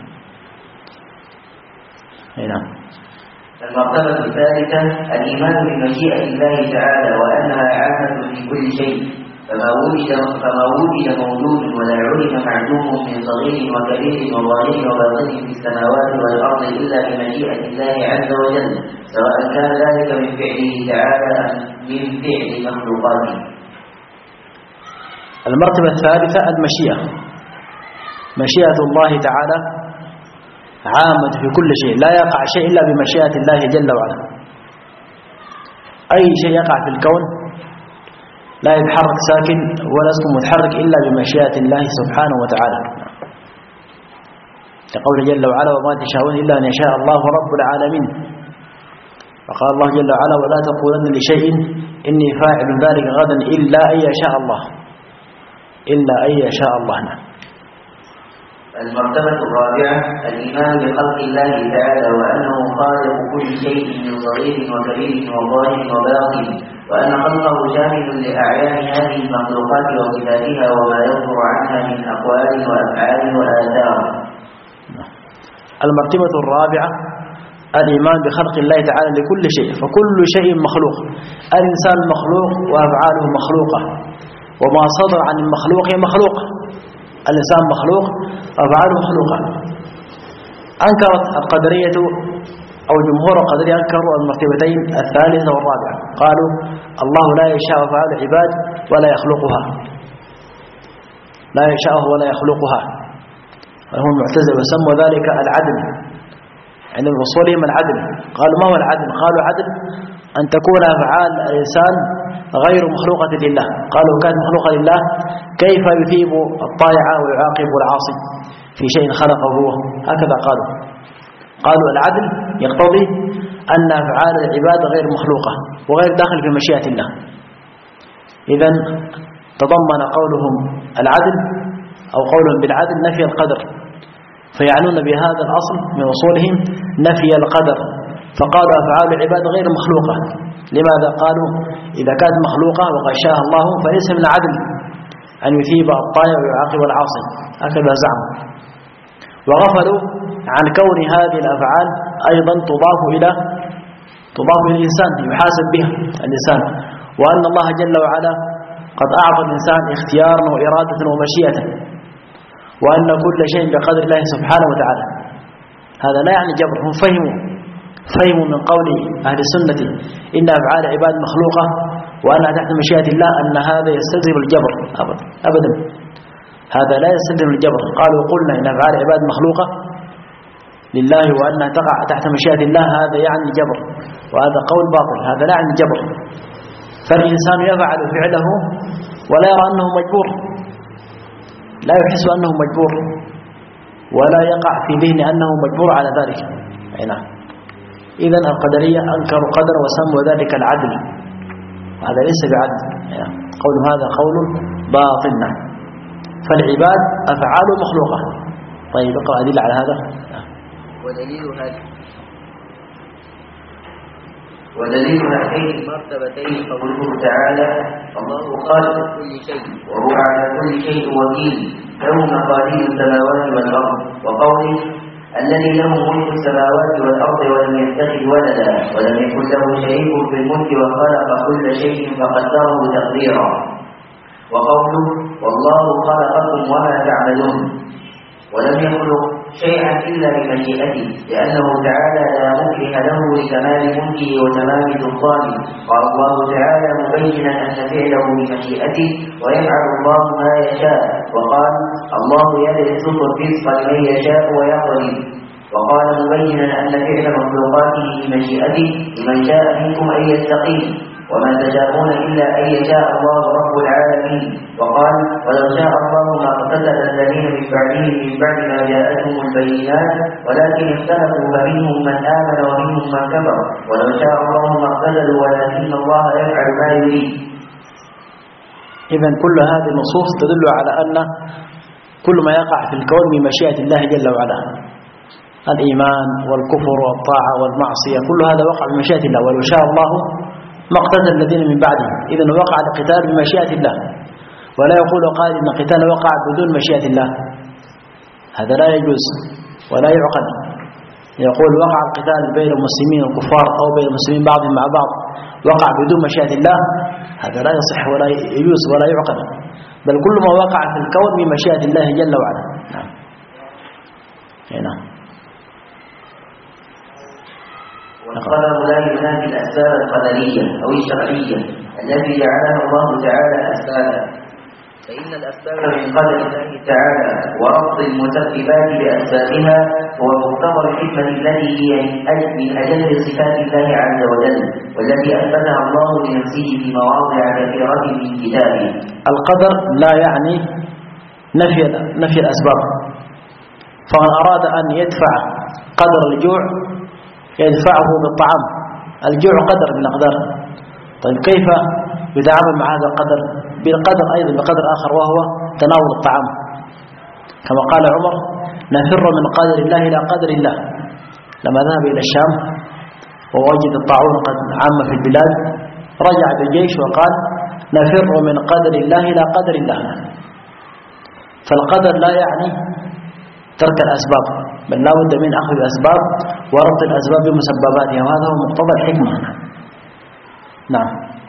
أي نعم. المرتبة الثالثة الإيمان بمشيئة الله تعالى وأنها عامة في كل شيء، فما وجد فما وجد موجود ولا علم معلوم من صغير وكبير وظاهر وباطن في السماوات والأرض إلا بمشيئة الله عز وجل، سواء كان ذلك من فعله تعالى أم من فعل مخلوقاته. المرتبة الثالثة المشيئة. مشيئة الله تعالى عامة في كل شيء، لا يقع شيء إلا بمشيئة الله جل وعلا. أي شيء يقع في الكون لا يتحرك ساكن ولا يسكن متحرك إلا بمشيئة الله سبحانه وتعالى. يقول جل وعلا: وما تشاءون إلا أن يشاء الله رب العالمين. فقال الله جل وعلا: ولا تقولن لشيء إني فاعل ذلك غدا إلا أن يشاء الله، إلا أن يشاء الله. نعم. المرتبة الرابعة الإيمان بخلق الله تعالى وأنه خالق كل شيء من صغير وكبير وظاهر وباطن، وأن خلقه شامل لأعيان هذه المخلوقات وصفاتها وما يصدر عنها من أقوال وأفعال وآثار. المرتبة الرابعة الإيمان بخلق الله تعالى لكل شيء، فكل شيء مخلوق. الإنسان مخلوق وأفعاله مخلوقة، وما صدر عن المخلوق مخلوق. الإنسان مخلوق وأفعاله مخلوقة. أنكرت القدرية أو جمهور القدرية أنكروا المرتبتين الثالثة والرابعة، قالوا الله لا يشاء أفعال العباد ولا يخلقها، لا يشاء ولا يخلقها. وهم المعتزلة وسموا ذلك العدل، عند وصولهم العدل. قالوا ما هو العدل؟ قالوا عدل أن تكون أفعال الإنسان غير مخلوقة لله. قالوا كانت مخلوقة لله كيف يثيب الطائع ويعاقب العاصي في شيء خلقه هو؟ هكذا قالوا. قالوا العدل يقتضي أن أفعال العباد غير مخلوقة وغير داخل في مشيئة الله. إذن تضمن قولهم العدل أو قولهم بالعدل نفي القدر، فيعنون بهذا الأصل من وصولهم نفي القدر فقالوا أفعال العباد غير مخلوقة. لماذا؟ قالوا إذا كانت مخلوقة وقد شاء الله فليس من العدل أن يثيب الطائع ويعاقب العاصي، هكذا زعموا. وغفلوا عن كون هذه الأفعال أيضا تضاف إلى تضاف إلى الإنسان، يحاسب بها الإنسان، وأن الله جل وعلا قد أعطى الإنسان اختيارا وإرادة ومشيئة، وأن كل شيء بقدر الله سبحانه وتعالى. هذا لا يعني جبر. هم فهموا فهموا من قول أهل السنة إن أفعال عباد مخلوقة وأنها تحت مشيئة الله أن هذا يستلزم الجبر. أبدا أبدا، هذا لا يستلزم الجبر. قالوا قلنا إن أفعال عباد مخلوقة لله وأنها تقع تحت مشيئة الله، هذا يعني جبر، وهذا قول باطل، هذا لا يعني جبر. فالإنسان يفعل فعله ولا يرى أنه مجبور، لا يحس أنه مجبور، ولا يقع في ذهنه أنه مجبور على ذلك. أي نعم. إذن القدرية أنكروا قدر وسموا ذلك العدل، هذا ليس بعدل. يعني قول هذا قول باطل. نعم. فالعباد أفعال مخلوقة. طيب اقرأ أدلة على هذا. ودليل هذا ودليل هاتين المرتبتين قوله تعالى: الله خالق كل شيء وهو على كل شيء وكيل، له مقاليد السماوات والأرض. وقوله: الذي له ملك السماوات والأرض ولم يتخذ ولدا ولم يكن له شريك في الملك وخلق كل شيء فقدره تقديرا. وقوله: والله خلقكم وما تعملون، ولم يخلق شيئا إلا بمشيئته، لأنه تعالى لا مكره له لكمال ملكه وتمام سلطانه. قال الله تعالى مبينا أن فعله بمشيئته ويفعل الله ما يشاء. وقال: الله يبسط الرزق لمن يشاء ويقدر. وقال مبينا أن فعل مخلوقاته بمشيئته لمن شاء منكم أن يستقيم، وما تشاءون إلا أن يشاء الله رب العالمين. وقال: ولو شاء الله ما اقتتل الذين من بعدهم من بعد ما جاءتهم البينات ولكن اختلفوا فمنهم من آمن ومنهم من كفر، ولو شاء الله ما اقتتلوا ولكن الله يفعل ما يريد. إذن كل هذه النصوص تدل على أن كل ما يقع في الكون من مشيئة الله جل وعلا، الإيمان والكفر والطاعة والمعصية، كل هذا وقع بمشيئة الله. ولو شاء الله ما اقتتل الذين من بعدهم. إذن وقع القتال بمشيئة الله، ولا يقول قائل إن القتال وقع بدون مشيئة الله، هذا لا يجوز ولا يعقل. يقول وقع القتال بين المسلمين والكفار أو بين المسلمين بعضهم مع بعض وقع بدون مشيئة الله، هذا لا يصح ولا يجوز ولا يعقل، بل كل ما وقع في الكون بمشيئة الله جل وعلا. نعم. نعم. والقدر لا ينافي الأسباب القدرية أو الشرعية التي جعلها الله تعالى أسبابا، فإن الأسباب من قدر الله تعالى وربط المسببات بأسبابها هو مقتضى الحكمة التي هي من أجل صفات الله عز وجل، والتي أثبتها الله لنفسه في مواضع كثيرة من كتابه. القدر لا يعني نفي نفي الأسباب، فمن أراد أن يدفع قدر الجوع يدفعه بالطعام، الجوع قدر من أقدار. طيب كيف يتعامل مع هذا القدر؟ بالقدر أيضا بقدر آخر وهو تناول الطعام، كما قال عمر: نفر من قدر الله إلى قدر الله. لما ذهب إلى الشام ووجد الطاعون قد عام في البلاد رجع بالجيش وقال: نفر من قدر الله إلى قدر الله. فالقدر لا يعني ترك الأسباب، بل لا بد من أخذ الأسباب وربط الأسباب بمسبباتها، وهذا هو مقتضى الحكمة. نعم.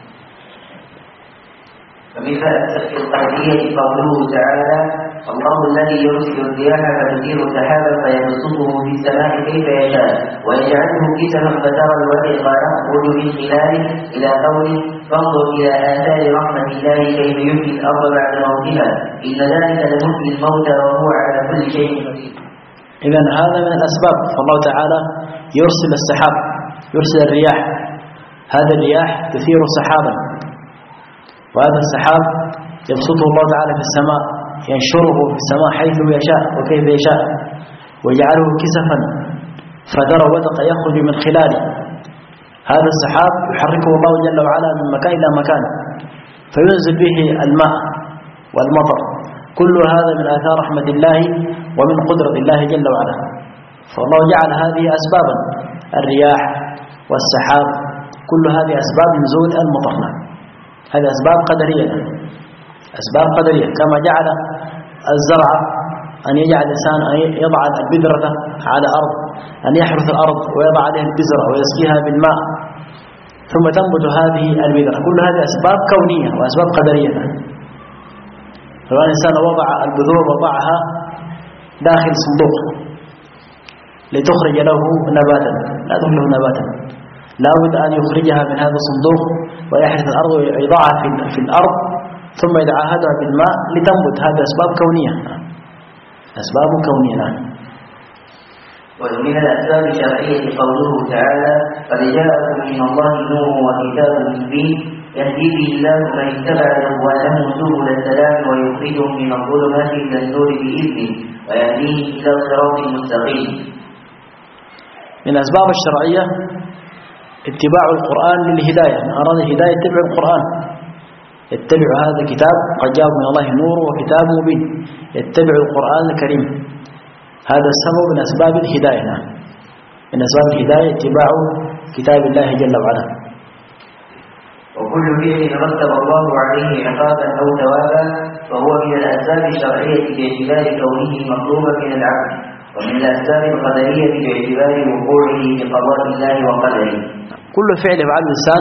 فمثل القدرية قوله تعالى: الله الذي يرسل الرياح فتثير سحابا فيبسطه في السماء كيف يشاء ويجعله كسفا فترى الودق يخرج من خلاله، إلى قوله: فانظر إلى آثار رحمة الله كيف يحيي الأرض بعد موتها إن ذلك لمحيي الموتى وهو على كل شيء قدير. إذن هذا من الأسباب، فالله تعالى يرسل السحاب، يرسل الرياح، هذا الرياح تثير سحابا، وهذا السحاب يبسطه الله تعالى في السماء، ينشره في السماء حيث يشاء وكيف يشاء، ويجعله كسفا فترى الودق يخرج من خلاله. هذا السحاب يحركه الله جل وعلا من مكان إلى مكان فينزل به الماء والمطر، كل هذا من آثار رحمة الله ومن قدرة الله جل وعلا. فالله جعل هذه أسبابا، الرياح والسحاب كل هذه أسباب نزول المطر. هذه أسباب قدرية، أسباب قدرية. كما جعل الزرع أن يجعل الإنسان أن يضع البذرة على أرض، أن يحرث الأرض ويضع عليها البذرة ويسقيها بالماء ثم تنبت هذه البذرة، كل هذه أسباب كونية وأسباب قدرية. لو أن الإنسان وضع البذور وضعها داخل صندوق لتخرج له نباتا، لا تخرج له نباتا، لا بد أن يخرجها من هذا الصندوق ويحرث الأرض ويضعها في الأرض ثم يدعاها بالماء لتنبت. هذه أسباب كونية، أسباب كونية. ومن الأسباب الشرعية قوله تعالى: قد جاءكم من الله نور وكتاب مبين يهدي به الله من اتبع رضوانه سبل السلام ويخرجهم من الظلمات إلى النور بإذنه ويهديهم إلى صراط مستقيم. من الأسباب الشرعية اتباع القرآن للهداية، من أراد الهداية يتبع القرآن، يتبع هذا الكتاب قد جاءكم من الله نور وكتاب مبين، يتبع القرآن الكريم. هذا السبب من أسباب الهداية. من أسباب الهداية اتباع كتاب الله جل وعلا. وكل فعل رتب الله عليه عقابا أو ثوابا فهو من الأسباب الشرعية باعتبار كونه مطلوبا من العبد، ومن الأسباب القدرية باعتبار وقوعه بقضاء الله وقدره. كل فعل يفعل الإنسان،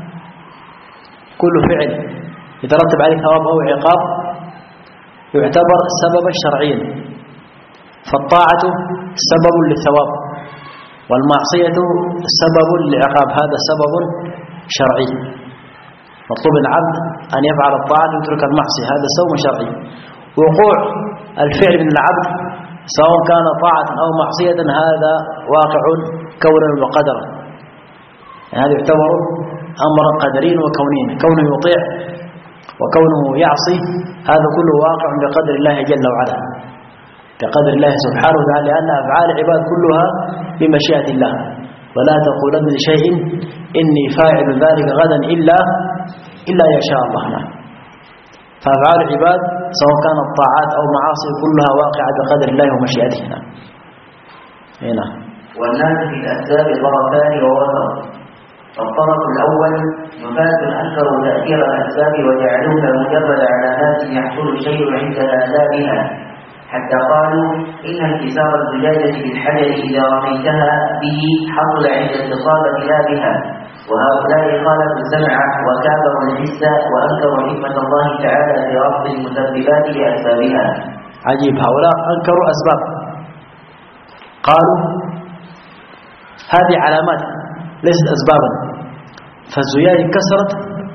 كل فعل يترتب عليه ثواب أو عقاب يعتبر سببا شرعيا، فالطاعة سبب للثواب والمعصية سبب للعقاب، هذا سبب شرعي. مطلوب العبد أن يفعل الطاعة ويترك المعصية، هذا سبب شرعي. وقوع الفعل من العبد سواء كان طاعة أو معصية هذا واقع كونا وقدرا، يعني هذا يعتبر أمرا قدرين وكونين، كونه يطيع وكونه يعصي هذا كله واقع بقدر الله جل وعلا، بقدر الله سبحانه وتعالى، لأن أفعال العباد كلها بمشيئة الله. ولا تقولن لشيء إني فاعل ذلك غدا إلا إلا يشاء الله. فأفعال العباد سواء كانت طاعات أو معاصي كلها واقعة بقدر الله ومشيئته. هنا والناس في الأسباب طرفان ووسط. الطرف الأول نفاة أنكروا تأثير الأسباب وجعلوها مجرد علامات يحصل الشيء عندها لا بها، حتى قالوا إن انكسار الزجاجة بالحجر إذا رميتها به حصل عند اتصالة لا بها. وهؤلاء خالفوا السمع وكابروا الحس وأنكروا حكمة الله تعالى في رفض المسببات لأسبابها. عجيب، هؤلاء أنكروا أسباب، قالوا هذه علامات ليست أسبابا. فالزجاج انكسرت،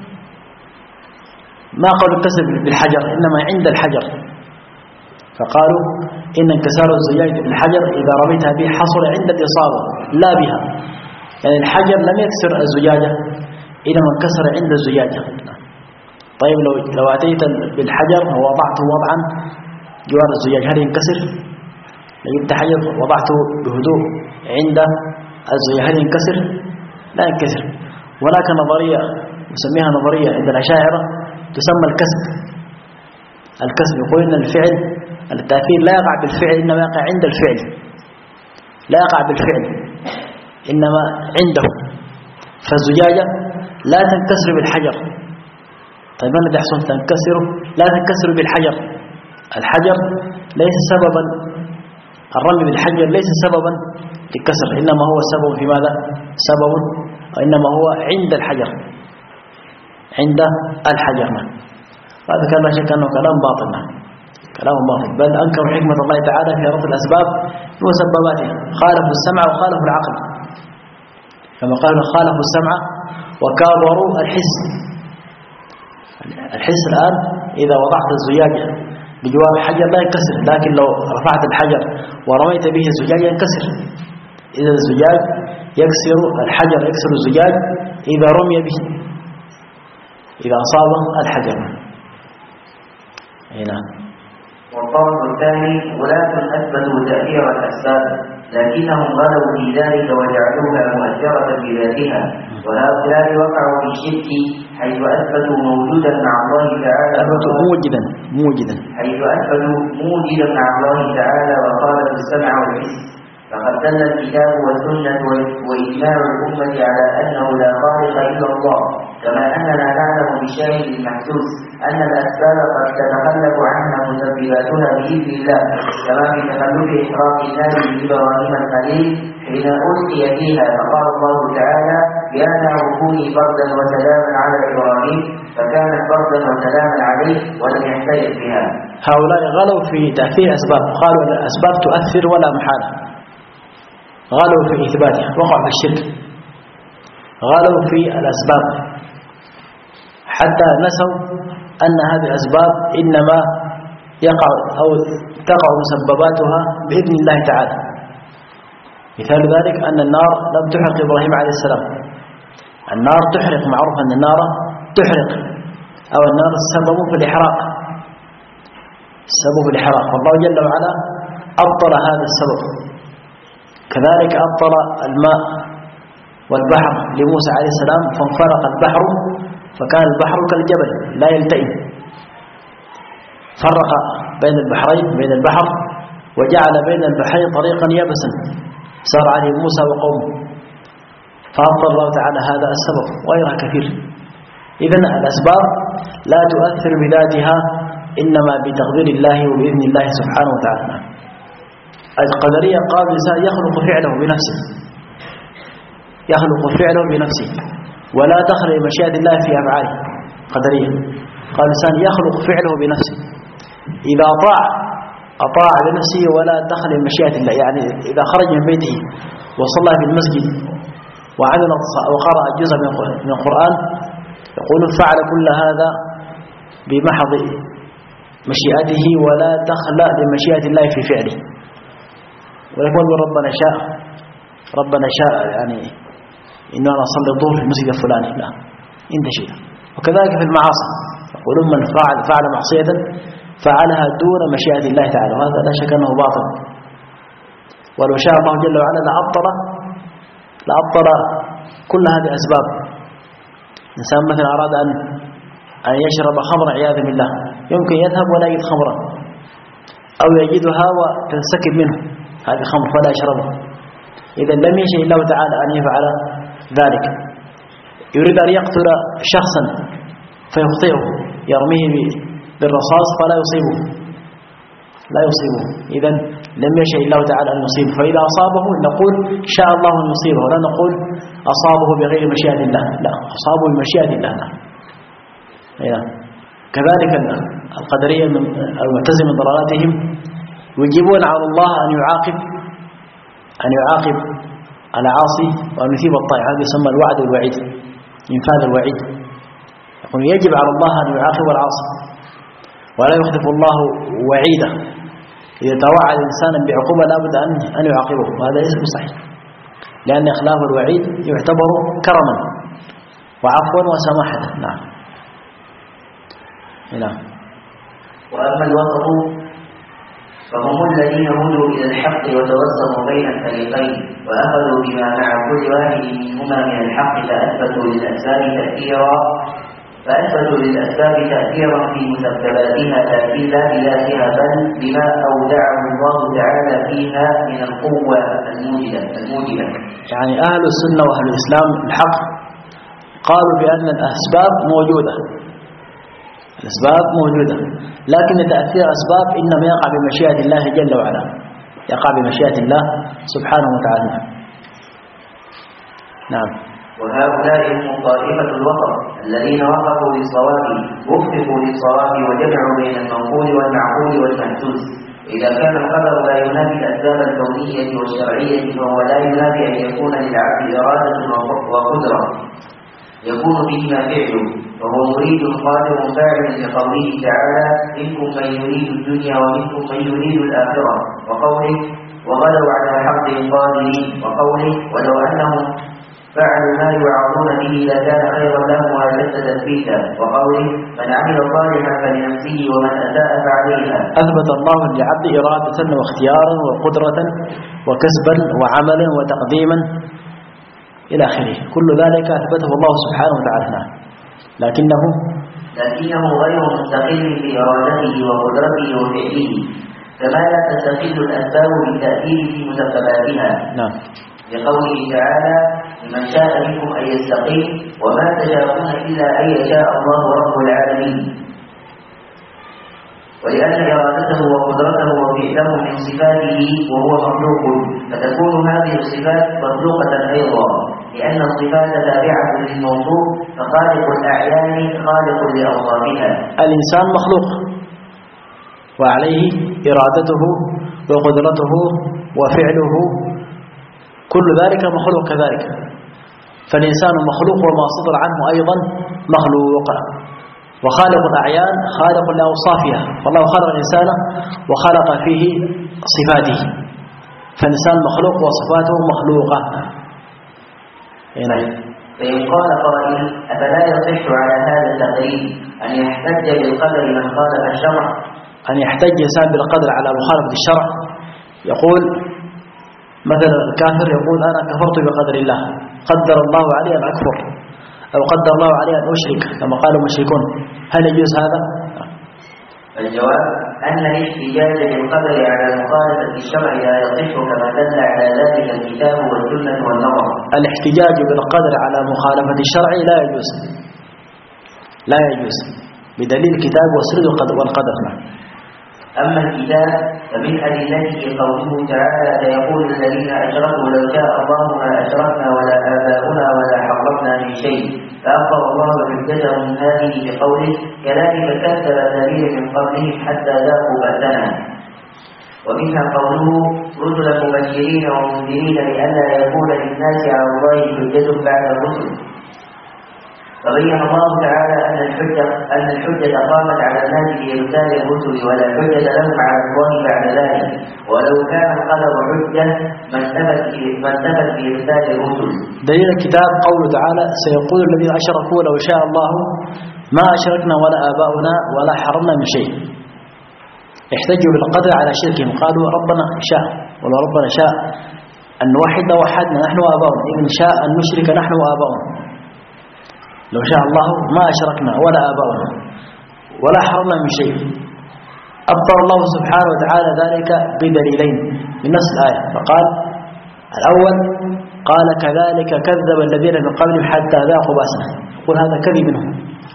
ما قالوا انكسر بالحجر إنما عند الحجر، فقالوا إن انكسار الزجاج بالحجر إذا رميتها به حصل عند الإصابة لا بها، يعني الحجر لم يكسر الزجاجة إنما انكسر عند الزجاجة. طيب لو لو أتيت بالحجر ووضعته وضعا جوار الزجاج هل ينكسر؟ لو جبت حجر وضعته بهدوء عند الزجاج هل ينكسر؟ لا ينكسر. هناك نظرية نسميها نظرية عند الأشاعرة تسمى الكسب. الكسب يقول إن الفعل التأثير لا يقع بالفعل إنما يقع عند الفعل، لا يقع بالفعل إنما عنده. فالزجاجة لا تنكسر بالحجر. طيب ماذا يحصل؟ تنكسر لا تنكسر بالحجر. الحجر ليس سببا، الرمي بالحجر ليس سببا للكسر، إنما هو سبب في ماذا؟ سبب وإنما هو عند الحجر، عند الحجر. هذا كان لا شك أنه كلام باطل، كلام باطل، بل أنكروا حكمة الله تعالى في رفض الأسباب ومسبباتها، خالفوا السمع وخالفوا العقل، كما قالوا خالفوا السمع وكابروا الحس. الحس الآن إذا وضعت الزجاجة بجوار الحجر لا ينكسر، لكن لو رفعت الحجر ورميت به الزجاج ينكسر. إذا الزجاج يكسر الحجر، يكسر الزجاج إذا رمي به، إذا أصاب الحجر. هنا والطرف الثاني ولاة أثبتوا تأثير الأسباب لكنهم غلوا في ذلك وجعلوها مؤثرة بذاتها، وهؤلاء وقعوا في الشرك حيث أثبتوا موجودا مع الله تعالى، أثبتوا موجدا موجدا حيث أثبتوا موجدا مع الله تعالى وقالوا السمع والحس، فقد دل الكتاب والسنة وإجماع الأمة على أنه لا خالق إلا الله، كما أننا نعلم بشاهد محسوس أن الأسباب قد تتخلف عنها مسبباتها بإذن الله، كما في تخلف إحراق النار بإبراهيم الخليل حين ألقي فيها فقال الله تعالى: يا نار كوني بردا وسلاما على إبراهيم، فكانت بردا وسلاما عليه ولم يحترق بها. هؤلاء غلوا في تأثير أسباب، قالوا أن الأسباب تؤثر ولا محالة، غلوا في إثباتها، وقعوا في الشرك، غلوا في الأسباب حتى نسوا أن هذه الأسباب إنما يقع أو تقع مسبباتها بإذن الله تعالى. مثال ذلك أن النار لم تحرق إبراهيم عليه السلام، النار تحرق، معروف أن النار تحرق، أو النار السبب في الإحراق، السبب في الإحراق، والله جل وعلا أبطل هذا السبب. كذلك أبطل الماء والبحر لموسى عليه السلام، فانفرق البحر فكان البحر كالجبل لا يلتئم، فرق بين البحرين بين البحر وجعل بين البحرين طريقا يبسا سار عليه موسى وقومه، فأبطل الله تعالى هذا السبب وغيرها كثير. إذن الأسباب لا تؤثر بذاتها، إنما بتقدير الله وبإذن الله سبحانه وتعالى. القدرية قال الإنسان يخلق فعله بنفسه، يخلق فعله بنفسه ولا دخل لمشيئة الله في أفعاله. قدرية قال الإنسان يخلق فعله بنفسه، إذا أطاع أطاع بنفسه ولا دخل لمشيئة الله، يعني إذا خرج من بيته وصلى في المسجد وعمل وقرأ جزء من القرآن يقول فعل كل هذا بمحض مشيئته ولا دخل لمشيئة الله في فعله. ويقول ربنا شاء ربنا شاء يعني إنه أنا أصلي الظهر في المسجد الفلاني، لا انت شيء. وكذلك في المعاصي يقولون من فعل فعل معصية فعلها دون مشيئة الله تعالى، وهذا لا شك أنه باطل. ولو شاء الله جل وعلا لأبطل لأبطل كل هذه الأسباب. إنسان مثلا أراد أن أن يشرب خمرا عياذا بالله، يمكن يذهب ولا يجد خمرا، أو يجدها وتنسكب منه هذه الخمر فلا يشربها. إذا لم يشاء الله تعالى أن يفعل ذلك. يريد أن يقتل شخصا فيخطئه، يرميه بالرصاص فلا يصيبه لا يصيبه إذا لم يشاء الله تعالى أن يصيبه. فإذا أصابه نقول شاء الله أن يصيبه، ولا نقول أصابه بغير مشيئة الله، لا، أصابه بمشيئة الله. لا. كذلك القدرية المعتزلة من ضلالاتهم يجيبون على الله أن يعاقب أن يعاقب العاصي وأن يثيب الطائع، هذا يسمى الوعد والوعيد، إنفاذ الوعيد. يقول يجب على الله أن يعاقب العاصي ولا يخلف الله وعيده، إذا توعد إنسانا بعقوبة لا بد أن أن يعاقبه، وهذا ليس بصحيح، لأن إخلاف الوعيد يعتبر كرما وعفوا وسماحة. نعم. نعم. وأما الوسط فهم الذين هدوا إلى الحق وتوسطوا بين الفريقين، وأخذوا بما مع كل واحد منهما من الحق، فأثبتوا للأسباب تأثيرا فأثبتوا للأسباب تأثيرا في مسبباتها لا بذاتها، بل بما أودعه الله تعالى فيها من القوة الموجبة الموجبة. يعني أهل السنة وأهل الإسلام الحق قالوا بأن الأسباب موجودة، الأسباب موجودة، لكن تأثير الأسباب إنما يقع بمشيئة الله جل وعلا، يقع بمشيئة الله سبحانه وتعالى. نعم. وهؤلاء هم طائفة الوسط الذين وقفوا للصواب وفقوا للصواب وجمعوا بين المنقول والمعقول والمحسوس. إذا كان القدر لا ينافي الأسباب الكونية والشرعية، فهو لا ينافي أن يكون للعبد إرادة وقدرة يكون بهما فعله، وهو مريد قادر فاعل لقوله تعالى منكم من يريد الدنيا ومنكم من يريد الآخرة، وقوله وغدوا على حق قادرين، وقوله ولو أنهم فعلوا ما يوعظون به لكان خيرا لهم وأشد تثبيتا، وقوله من عمل صالحا فلنفسه ومن أساء فعليها. أثبت الله للعبد إرادة واختيارا وقدرة وكسبا وعملا وتقديما إلى آخره، كل ذلك أثبته الله سبحانه وتعالى، لكنه لكنه غير مستقل بإرادته وقدرته وفعله، كما لا تستقل الأسباب بالتأثير في مسبباتها. نعم. لقوله تعالى: لمن شاء منكم أن يستقيم وما تشاءون إلا أن يشاء الله رب العالمين. ولأن إرادته وقدرته وفعله من صفاته وهو مخلوق، فتكون هذه الصفات مخلوقة أيضا، لأن الصفات تابعة للموصوف، فخالق الأعيان خالق لأوصافها. الإنسان مخلوق وعليه إرادته وقدرته وفعله، كل ذلك مخلوق كذلك. فالإنسان مخلوق وما صدر عنه أيضا مخلوق. وخالق الأعيان خالق لأوصافها، فالله خلق الإنسان وخلق فيه صفاته، فالإنسان مخلوق وصفاته مخلوقة. فإن قال قائل: أفلا يصح على هذا التقريب أن يحتج بالقدر من خالف الشرع؟ أن يحتج الإنسان بالقدر على مخالفة الشرع، يقول مثلا الكافر يقول: أنا كفرت بقدر الله، قدر الله علي أن أكفر، أو قدر الله علي أن أشرك كما قالوا المشركون، هل يجوز هذا؟ الجواب أن الاحتجاج بالقدر على مخالفة الشرع لا يصح كما دل على ذلك الكتاب والسنة والنظر. الاحتجاج بالقدر على مخالفة الشرع لا يجوز، لا يجوز بدليل الكتاب والسنة والقدر. أما الكتاب فمن أدلته قوله تعالى: فيقول الذين أشركوا لو شاء الله ما أشركنا ولا آباؤنا ولا حرمنا من شيء، فأخبر الله حجتهم هذه بقوله: كذلك كذب الذين من قبلهم حتى ذاقوا بأسنا. ومنها قوله: رسلا مبشرين ومنذرين لئلا يكون للناس على الله حجة بعد الرسل. فبين الله تعالى أن الحجة أن الحجة قامت على الناس بإرسال الرسل ولا حجة لهم على الله بعد ذلك، ولو كان القدر حجة ما انتفت بإرسال الرسل. دليل الكتاب قوله تعالى: سيقول الذين أشركوا لو شاء الله ما أشركنا ولا آباؤنا ولا حرمنا من شيء. احتجوا بالقدر على شركهم، قالوا ربنا شاء، ولا ربنا شاء أن نوحد وحدنا نحن وآباؤنا، إن شاء أن نشرك نحن وآباؤنا. لو شاء الله ما أشركنا ولا آباؤنا ولا حرمنا من شيء. أبطل الله سبحانه وتعالى ذلك بدليلين من نفس الآية، فقال: الأول قال: كذلك كذب الذين من قبلهم حتى ذاقوا بأسنا. يقول هذا كذب منهم،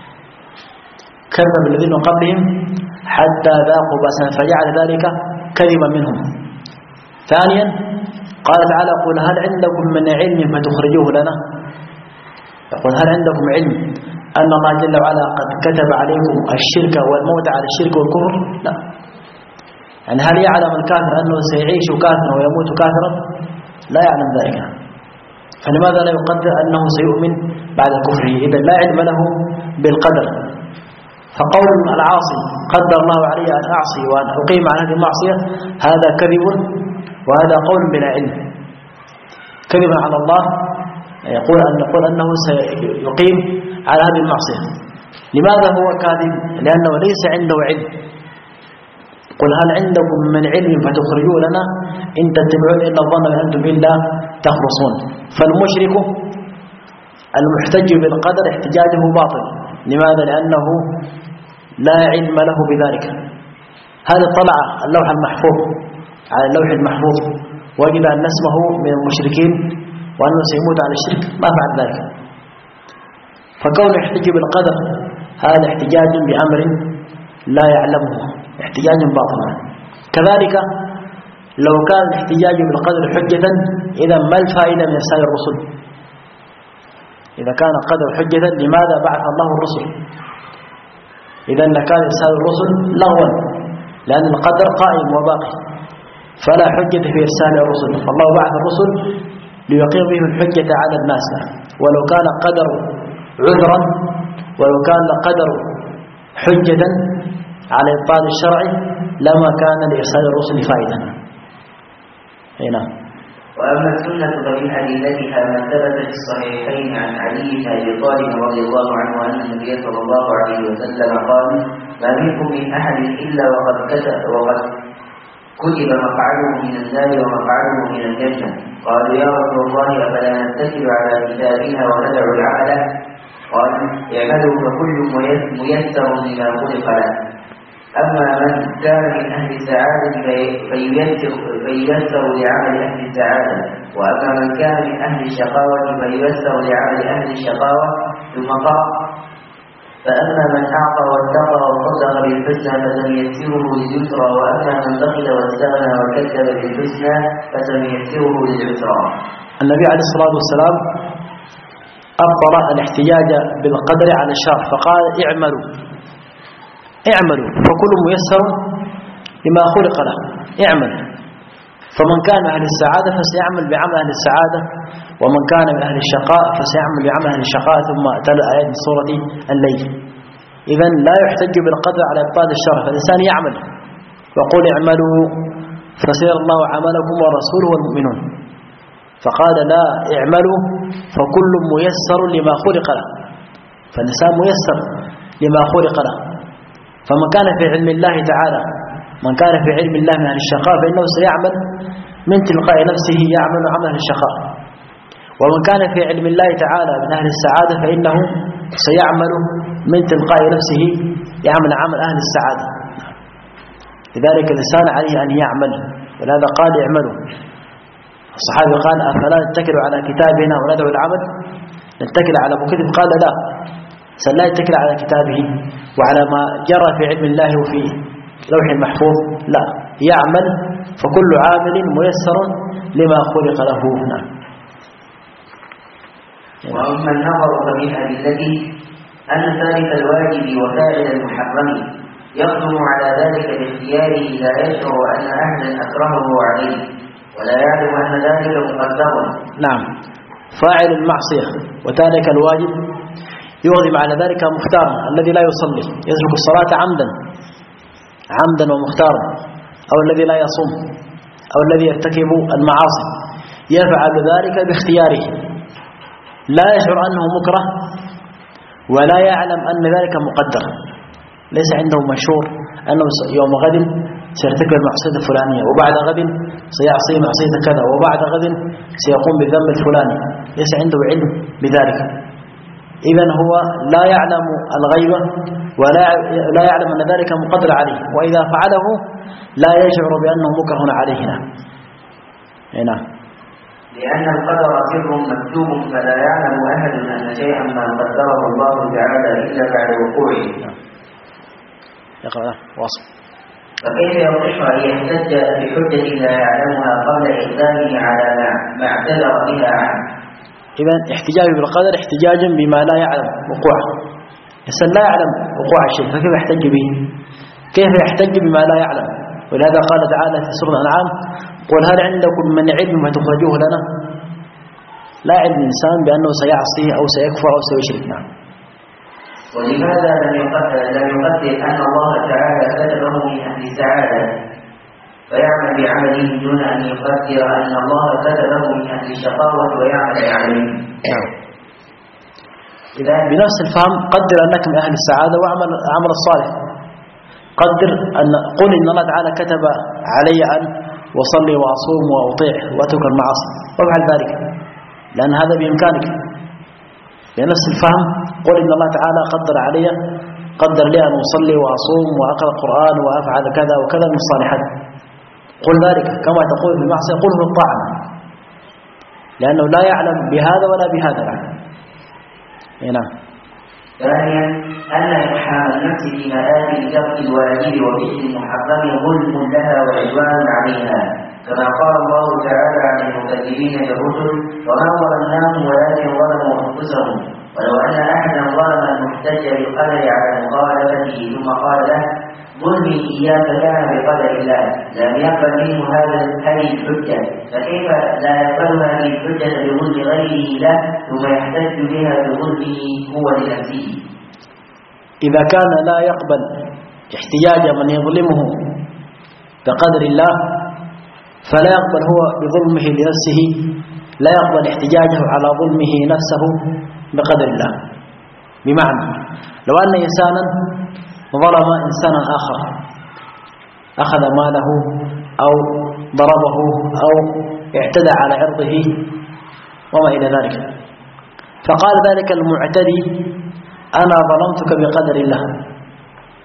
كذب الذين من قبلهم حتى ذاقوا بأسنا، فجعل ذلك كذبا منهم. ثانيا قال تعالى: قل هل عندكم من علم فتخرجوه لنا؟ يقول هل عندكم علم أن الله جل وعلا قد كتب عليكم الشرك والموت على الشرك والكفر؟ لا. يعني هل يعلم الكافر أنه سيعيش كافرا ويموت كافرا؟ لا يعلم ذلك، فلماذا لا يقدر أنه سيؤمن بعد كفره؟ إذا لا علم له بالقدر. فقول العاصي قدر الله علي أن أعصي وأن أقيم على هذه المعصية هذا كذب، وهذا قول بلا علم، كذب على الله. يقول أن يقول أنه سيقيم على هذه المعصية. لماذا هو كاذب؟ لأنه ليس عنده علم. قل هل عندكم من علم فتخرجوا لنا إن تتبعون إلا الظن وإن أنتم إلا تخرصون. فالمشرك المحتج بالقدر احتجاجه باطل. لماذا؟ لأنه لا علم له بذلك. هذا طلع اللوح المحفوظ على اللوح المحفوظ وجد أن اسمه من المشركين وأنه سيموت على الشرك، ما فعل ذلك. فكون يحتج بالقدر هذا احتجاج بأمر لا يعلمه، احتجاج باطل. كذلك لو كان الاحتجاج بالقدر حجة، إذا ما الفائدة من إرسال الرسل؟ إذا كان القدر حجة لماذا بعث الله الرسل؟ إذا لكان إرسال الرسل لغوا، لأن القدر قائم وباقي، فلا حجة في إرسال الرسل. فالله بعث الرسل ليقيم بهم الحجة على الناس. ولو كان قدر عذرا، ولو كان قدر حجة على إبطال الشرع لما كان لإرسال الرسل فائدة. هنا. وأما السنة فمن أدلتها ما ثبت في الصحيحين عن علي بن أبي طالب رضي الله عنه أن النبي صلى الله عليه وسلم قال: ما منكم من أحد إلا وقد كتب وقد كتب مقعده من النار ومقعده من الجنة. قالوا: يا رسول الله أفلا نتكل على كتابنا وندع العمل؟ قال: اعملوا فكل ميسر لما خلق له. أما من كان من أهل السعادة فييسر, فييسر لعمل أهل السعادة، وأما من كان من أهل الشقاوة فييسر لعمل أهل الشقاوة. ثم قال: فأما من أعطى واتقى وصدق بالحسنى فسنيسره لليسرى، وأما من بخل واستغنى وكذب بالحسنى فسنيسره للعسرى. النبي عليه الصلاة والسلام أبطل الاحتجاج بالقدر على الشر، فقال: اعملوا اعملوا فكل ميسر لما خلق له. اعمل، فمن كان أهل السعادة فسيعمل بعمل أهل السعادة، ومن كان من أهل الشقاء فسيعمل بعمل أهل الشقاء. ثم تلا آيات من سورة الليل. إذن لا يحتج بالقدر على إبطال الشر، فالإنسان يعمل وقل اعملوا فسيرى الله عملكم ورسوله والمؤمنون. فقال: لا، اعملوا فكل ميسر لما خلق له، فالإنسان ميسر لما خلق له. فمن كان في علم الله تعالى من كان في علم الله من أهل الشقاء فإنه سيعمل من تلقاء نفسه، يعمل عمل أهل الشقاء. ومن كان في علم الله تعالى من أهل السعادة فإنه سيعمل من تلقاء نفسه، يعمل عمل أهل السعادة. لذلك الإنسان عليه أن يعمل، ولهذا قال: اعملوا. الصحابي قال: أفلا نتكل على كتابنا وندعو العمل؟ نتكل على أبو كتب؟ قال: لا، لا يتكل على كتابه وعلى ما جرى في علم الله وفي لوح المحفوظ، لا، يعمل فكل عامل ميسر لما خلق له. نعم. وأما النظر فمن أدلته أن ثالث الواجب وفاعل المحرم يقدم على ذلك باختياره، لا يشعر أن أهلا أكرهه عليه، ولا يعلم أن ذلك مقدر. نعم، فاعل المعصية وتارك الواجب يغضب على ذلك مختارا، الذي لا يصلي يترك الصلاة عمدا عمدا ومختارا، أو الذي لا يصوم، أو الذي يرتكب المعاصي، يفعل ذلك باختياره، لا يشعر أنه مكره ولا يعلم أن ذلك مقدر. ليس عنده مشهور أنه يوم غد سيرتكب المعصية الفلانية، وبعد غد سيعصي معصية كذا، وبعد غد سيقوم بالذنب الفلاني، ليس عنده علم بذلك. إذن هو لا يعلم الغيب ولا لا يعلم أن ذلك مقدر عليه، وإذا فعله لا يشعر بأنه مكره عليه. نعم، لأن القدر سر مكتوب، فلا يعلم أحد أن شيئا ما قدره الله تعالى إلا بعد وقوعه. يقرأ واصل. فكيف يصح أن يحتج بحجة لا يعلمها قبل إقدامه على ما اعتذر بها عنه؟ إذن احتجاج بالقدر احتجاج بما لا يعلم وقوعه. الإنسان لا يعلم وقوع الشيء، فكيف يحتج به؟ كيف يحتج بما لا يعلم؟ ولهذا قال تعالى في سورة الأنعام: قل هل عندكم من علم فتخرجوه لنا؟ لا علم الإنسان بأنه سيعصي أو سيكفر أو سيشرك. نعم. ولماذا لم يقدر لم يقدر أن الله تعالى كتبه من أهل السعادة فيعمل بعمله دون أن يقدر أن الله كتبه من أهل الشقاوة ويعمل بعمله؟ نعم. إذا بنفس الفهم قدر أنك من أهل السعادة وعمل عمل الصالح. قدر أن قل إن الله تعالى كتب علي أن وصلي وأصوم وأطيع وأترك المعاصي، وافعل ذلك، لأن هذا بإمكانك. بنفس الفهم قل إن الله تعالى قدر علي قدر لي أن أصلي وأصوم وأقرأ القرآن وأفعل كذا وكذا من الصالحات، قل ذلك كما تقول في المعصية قله بالطاعة، لأنه لا يعلم بهذا ولا بهذا. نعم. ثانيا أن إقحام النفس في مآتي ترك الواجب وفعل المحرم ظلم لها وعدوان عليها، كما قال الله تعالى عن المكذبين بالرسل: وما ظلمناهم ولكن ظلموا أنفسهم. ولو أن أحدا ظلم المحتج بالقدر على مخالفته ثم قال له: ظلمي إياك كان بقدر الله، لم يقبل منه هذا هذه الحجة، فكيف لا يقبل هذه الحجة بظلم غيره له ثم يحتج بها بظلمه هو لنفسه؟ إذا كان لا يقبل احتجاج من يظلمه بقدر الله، فلا يقبل هو بظلمه لنفسه، لا يقبل احتجاجه على ظلمه نفسه بقدر الله. بمعنى لو أن إنسانا ظلم إنسانا آخر، أخذ ماله أو ضربه أو اعتدى على عرضه وما إلى ذلك، فقال ذلك المعتدي: أنا ظلمتك بقدر الله،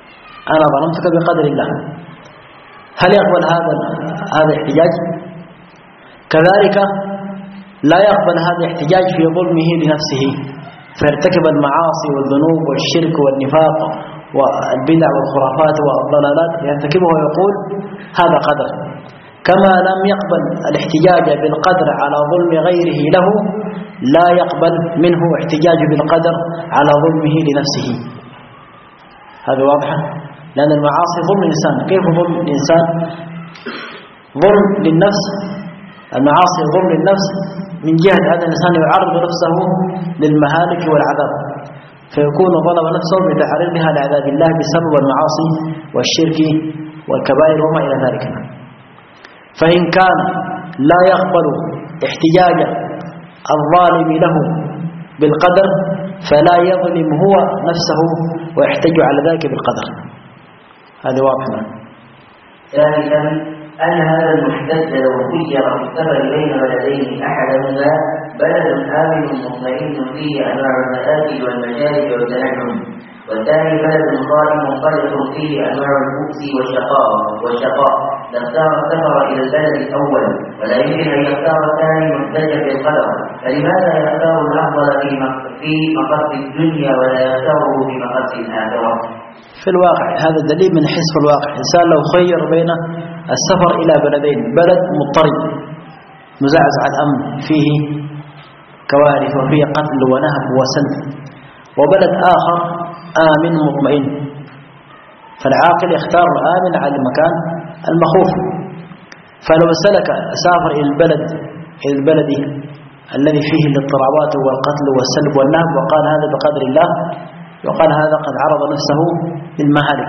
أنا ظلمتك بقدر الله، هل يقبل هذا هذا الاحتجاج؟ كذلك لا يقبل هذا الاحتجاج في ظلمه لنفسه فيرتكب المعاصي والذنوب والشرك والنفاق والبدع والخرافات والضلالات يرتكبه ويقول هذا قدر. كما لم يقبل الاحتجاج بالقدر على ظلم غيره له، لا يقبل منه احتجاج بالقدر على ظلمه لنفسه. هذا واضح؟ لأن المعاصي ظلم الإنسان. كيف ظلم الإنسان؟ ظلم للنفس، المعاصي ظلم للنفس من جهة أن الإنسان يعرض نفسه للمهالك والعذاب، فيكون ظلم نفسه بتعريضها لعذاب الله بسبب المعاصي والشرك والكبائر وما إلى ذلك. فإن كان لا يقبل احتجاج الظالم له بالقدر فلا يظلم هو نفسه ويحتج على ذلك بالقدر. هذا واضح. ثالثا أن هذا المحتج لو خير في السفر بين بلدين أحدهما بلد آمن مطمئن فيه أنواع المآكل والمشارب والتنعم، والثاني بلد ظالم منطلق فيه أنواع البؤس والشقاء والشقاء لاختار السفر إلى البلد الأول، ولا يمكن أن يختار الثاني محتجا بالقدر. فلماذا يختار الأفضل في مقصد الدنيا ولا يختاره في مقصد الآخرة؟ في الواقع هذا دليل من حسب الواقع. إنسان لو خير بين السفر إلى بلدين، بلد مضطرب مزعزع الأمن فيه كوارث وفيه قتل ونهب وسلب، وبلد آخر آمن مطمئن، فالعاقل يختار الآمن على المكان المخوف. فلو سلك سافر إلى البلد إلى البلد الذي فيه الاضطرابات والقتل والسلب والنهب وقال هذا بقدر الله، وقال هذا قد عرض نفسه للمهالك.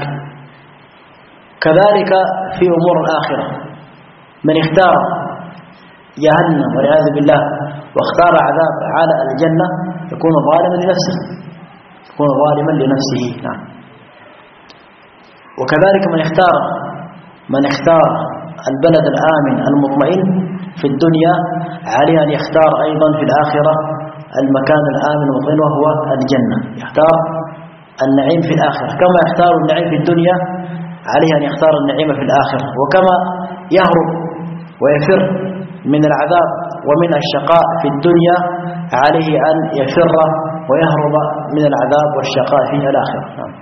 كذلك في أمور الآخرة، من اختار جهنم والعياذ بالله واختار عذاب على الجنة يكون ظالما لنفسه، يكون ظالما لنفسه. نعم. وكذلك من اختار من اختار البلد الآمن المطمئن في الدنيا عليه أن يختار أيضا في الآخرة المكان الآمن المطمئن وهو الجنة، يختار النعيم في الآخرة كما يختار النعيم في الدنيا، عليه أن يختار النعيم في الآخرة. وكما يهرب ويفر من العذاب ومن الشقاء في الدنيا عليه أن يفر ويهرب من العذاب والشقاء في الآخرة.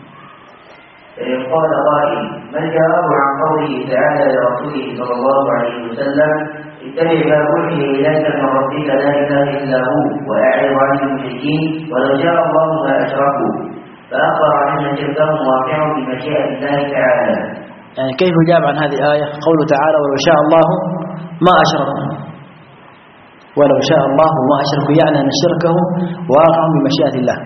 فإن قال قائل من جاءه عن قوله تعالى لرسوله صلى الله عليه وسلم اتبع ما أوحي إليك من ربك لا إله إلا هو وأعرض عن المشركين ولو شاء الله ما أشركوا، فأخبر أن شركهم واقع بمشيئة الله تعالى. يعني كيف يجاب عن هذه الآية؟ قوله تعالى ولو شاء الله ما أشركوا، ولو شاء الله ما أشركوا يعني أن شركهم واقع بمشيئة الله.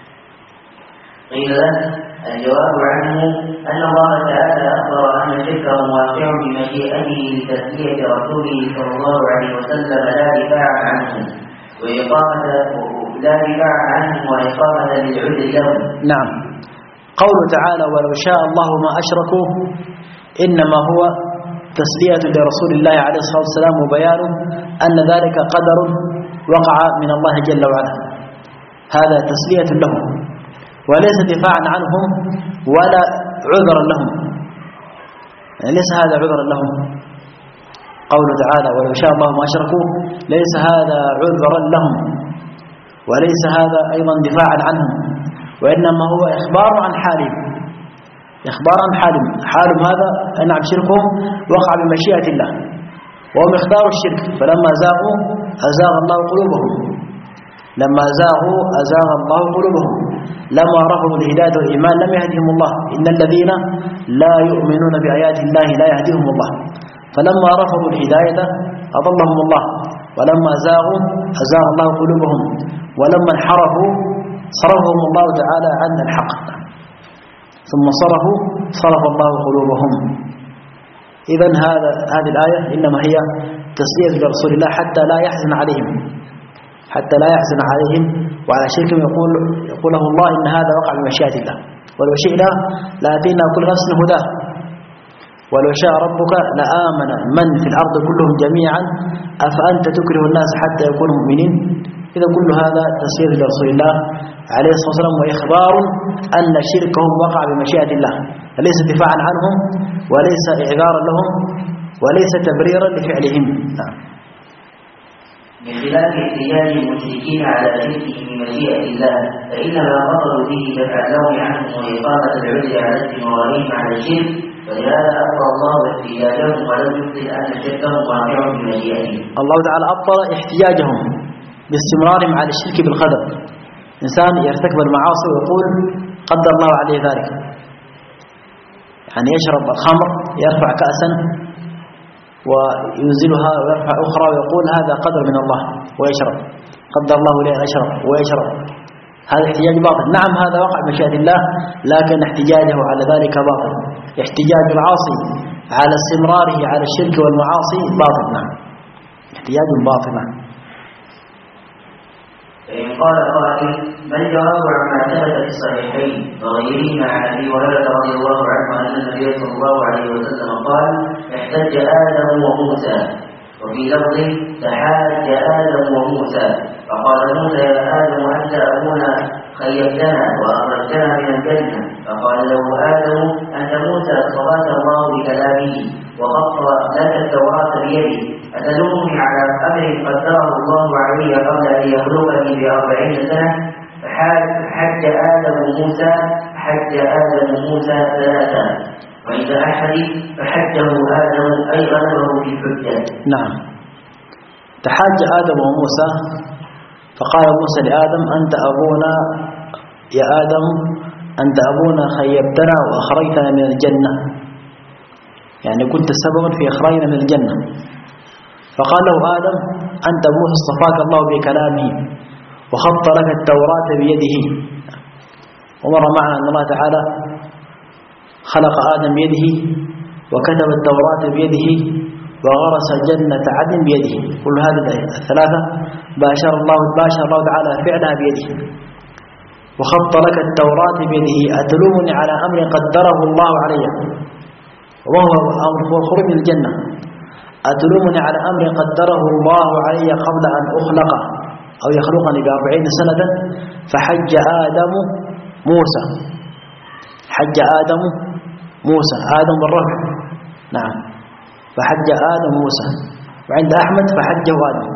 قيل له الجواب عنه أن الله تعالى أخبر أن شركهم واقع بمشيئته لتسلية رسوله صلى الله عليه وسلم لا دفاع عنه وإقامة لا دفاع عنه وإقامة للعذر لهم. نعم. قوله تعالى ولو شاء الله ما أشركوا إنما هو تسلية لرسول الله عليه الصلاة والسلام وبيانه أن ذلك قدر وقع من الله جل وعلا، هذا تسلية لهم وليس دفاعا عنهم ولا عذرا لهم، يعني ليس هذا عذرا لهم. قوله تعالى ولو شاء الله ما أشركوا ليس هذا عذرا لهم وليس هذا أيضا دفاعا عنهم، وإنما هو إخبار عن حالهم، إخبار عن حالهم. حالهم هذا أنعم شركهم وقع بمشيئة الله وهم اختاروا الشرك، فلما زاغوا أزاغ الله قلوبهم، لما زاغوا أزاغ الله قلوبهم، لما رفضوا الهداية والإيمان لم يهدهم الله، إن الذين لا يؤمنون بآيات الله لا يهديهم الله، فلما رفضوا الهداية أضلهم الله، ولما زاغوا أزاغ الله قلوبهم، ولما انحرفوا صرفهم الله تعالى عن الحق، ثم صرفوا صرف الله قلوبهم. إذن هذا هذه الآية إنما هي تسلية لرسول الله حتى لا يحزن عليهم، حتى لا يحزن عليهم وعلى شركهم، يقول يقول له الله إن هذا وقع بمشيئة الله، ولو شئنا لآتينا كل نفس هداه، ولو شاء ربك لآمن من في الأرض كلهم جميعا أفأنت تكره الناس حتى يكونوا مؤمنين. إذا كل هذا تسير لرسول الله عليه الصلاة والسلام وإخبار أن شركهم وقع بمشيئة الله، ليس دفاعا عنهم وليس إعذارا لهم وليس تبريرا لفعلهم. بخلاف احتجاج المشركين على شركهم بمشيئة الله، فإنما قصدوا به دفع اللوم عنهم وإقامة العذر على استمرارهم على الشرك، ولهذا أبطل الله احتجاجهم ولم يبطل أن شركهم واقع بمشيئته. الله تعالى أبطل احتجاجهم باستمرارهم على الشرك بالقدر. إنسان يرتكب المعاصي ويقول قدر الله عليه ذلك، يعني يشرب الخمر يرفع كأسا وينزلها ويرفع أخرى ويقول هذا قدر من الله ويشرب، قدر الله لي أشرب ويشرب، هذا احتجاج باطل. نعم هذا وقع بمشيئة الله، لكن احتجاجه على ذلك باطل. احتجاج العاصي على استمراره على الشرك والمعاصي باطل، نعم احتجاج باطل. نعم. فإن قال قائل ما الجواب عما ثبت في الصحيحين وغيرهما عن أبي هريرة رضي الله عنه أن النبي صلى الله عليه وسلم قال احتج آدم وموسى، وفي لفظ تحاج آدم وموسى، فقال موسى يا آدم أنت أبونا خيبتنا وأخرجتنا من الجنة، فقال له آدم أنت موسى صفاك الله بكلامه وخط لك التوراة بيده، أتلومني على أمر قدره الله علي قبل أن يخلقني بأربعين سنة؟ فحج آدم موسى حج آدم موسى ثلاثا، وعند أحد فحجه آدم أي غلبه في الحجة. نعم. تحاج آدم وموسى، فقال موسى لآدم أنت أبونا يا آدم، أنت أبونا خيبتنا وأخرجتنا من الجنة، يعني كنت سببا في إخراجنا من الجنة. فقال له آدم أنت موسى اصطفاك الله بكلامه وخط لك التوراة بيده. ومر معنا أن الله تعالى خلق آدم بيده وكتب التوراة بيده وغرس جنة عدن بيده. كل هذه الثلاثة باشر الله باشر الله تعالى فعلها بيده. وخط لك التوراة بيده، أتلومني على أمر قدره الله علي وهو أمر الخروج من الجنة، أتلومني على أمر قدره الله علي قبل أن أخلق أو يخلقني بأربعين سنة؟ فحج آدم موسى، حج آدم موسى، آدم بالرفع، نعم، فحج آدم موسى. وعند أحمد فحجه آدم.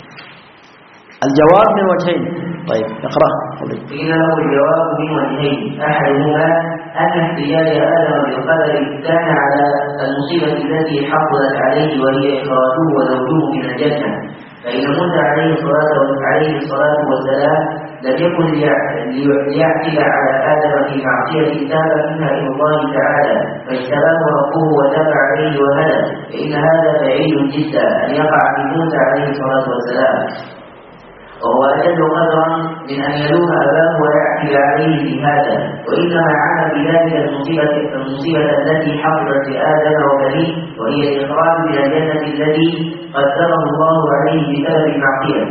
الجواب من وجهين. طيب اقرأ. قيل له الجواب من وجهين، أحدهما أن احتجاج آدم بالقدر كان على المصيبة التي حصلت عليه وهي إخراجه وزوجه من الجنة، فإن موسى عليه الصلاة عليه الصلاة والسلام لم يكن ليعتب على آدم في معصية تاب منها إلى الله تعالى فاجتباه ربه وتاب عليه وهدى، فإن هذا بعيد جدا أن يقع في موسى عليه الصلاة والسلام، وهو أجل قدرا من أن يلوم أباه ويعتب عليه في هذا، وإنما عانى بذلك المصيبة, المصيبة التي حصلت لآدم وبنيه، وهي الإخراج من الجنة التي قدره الله عليه بسبب المعصية.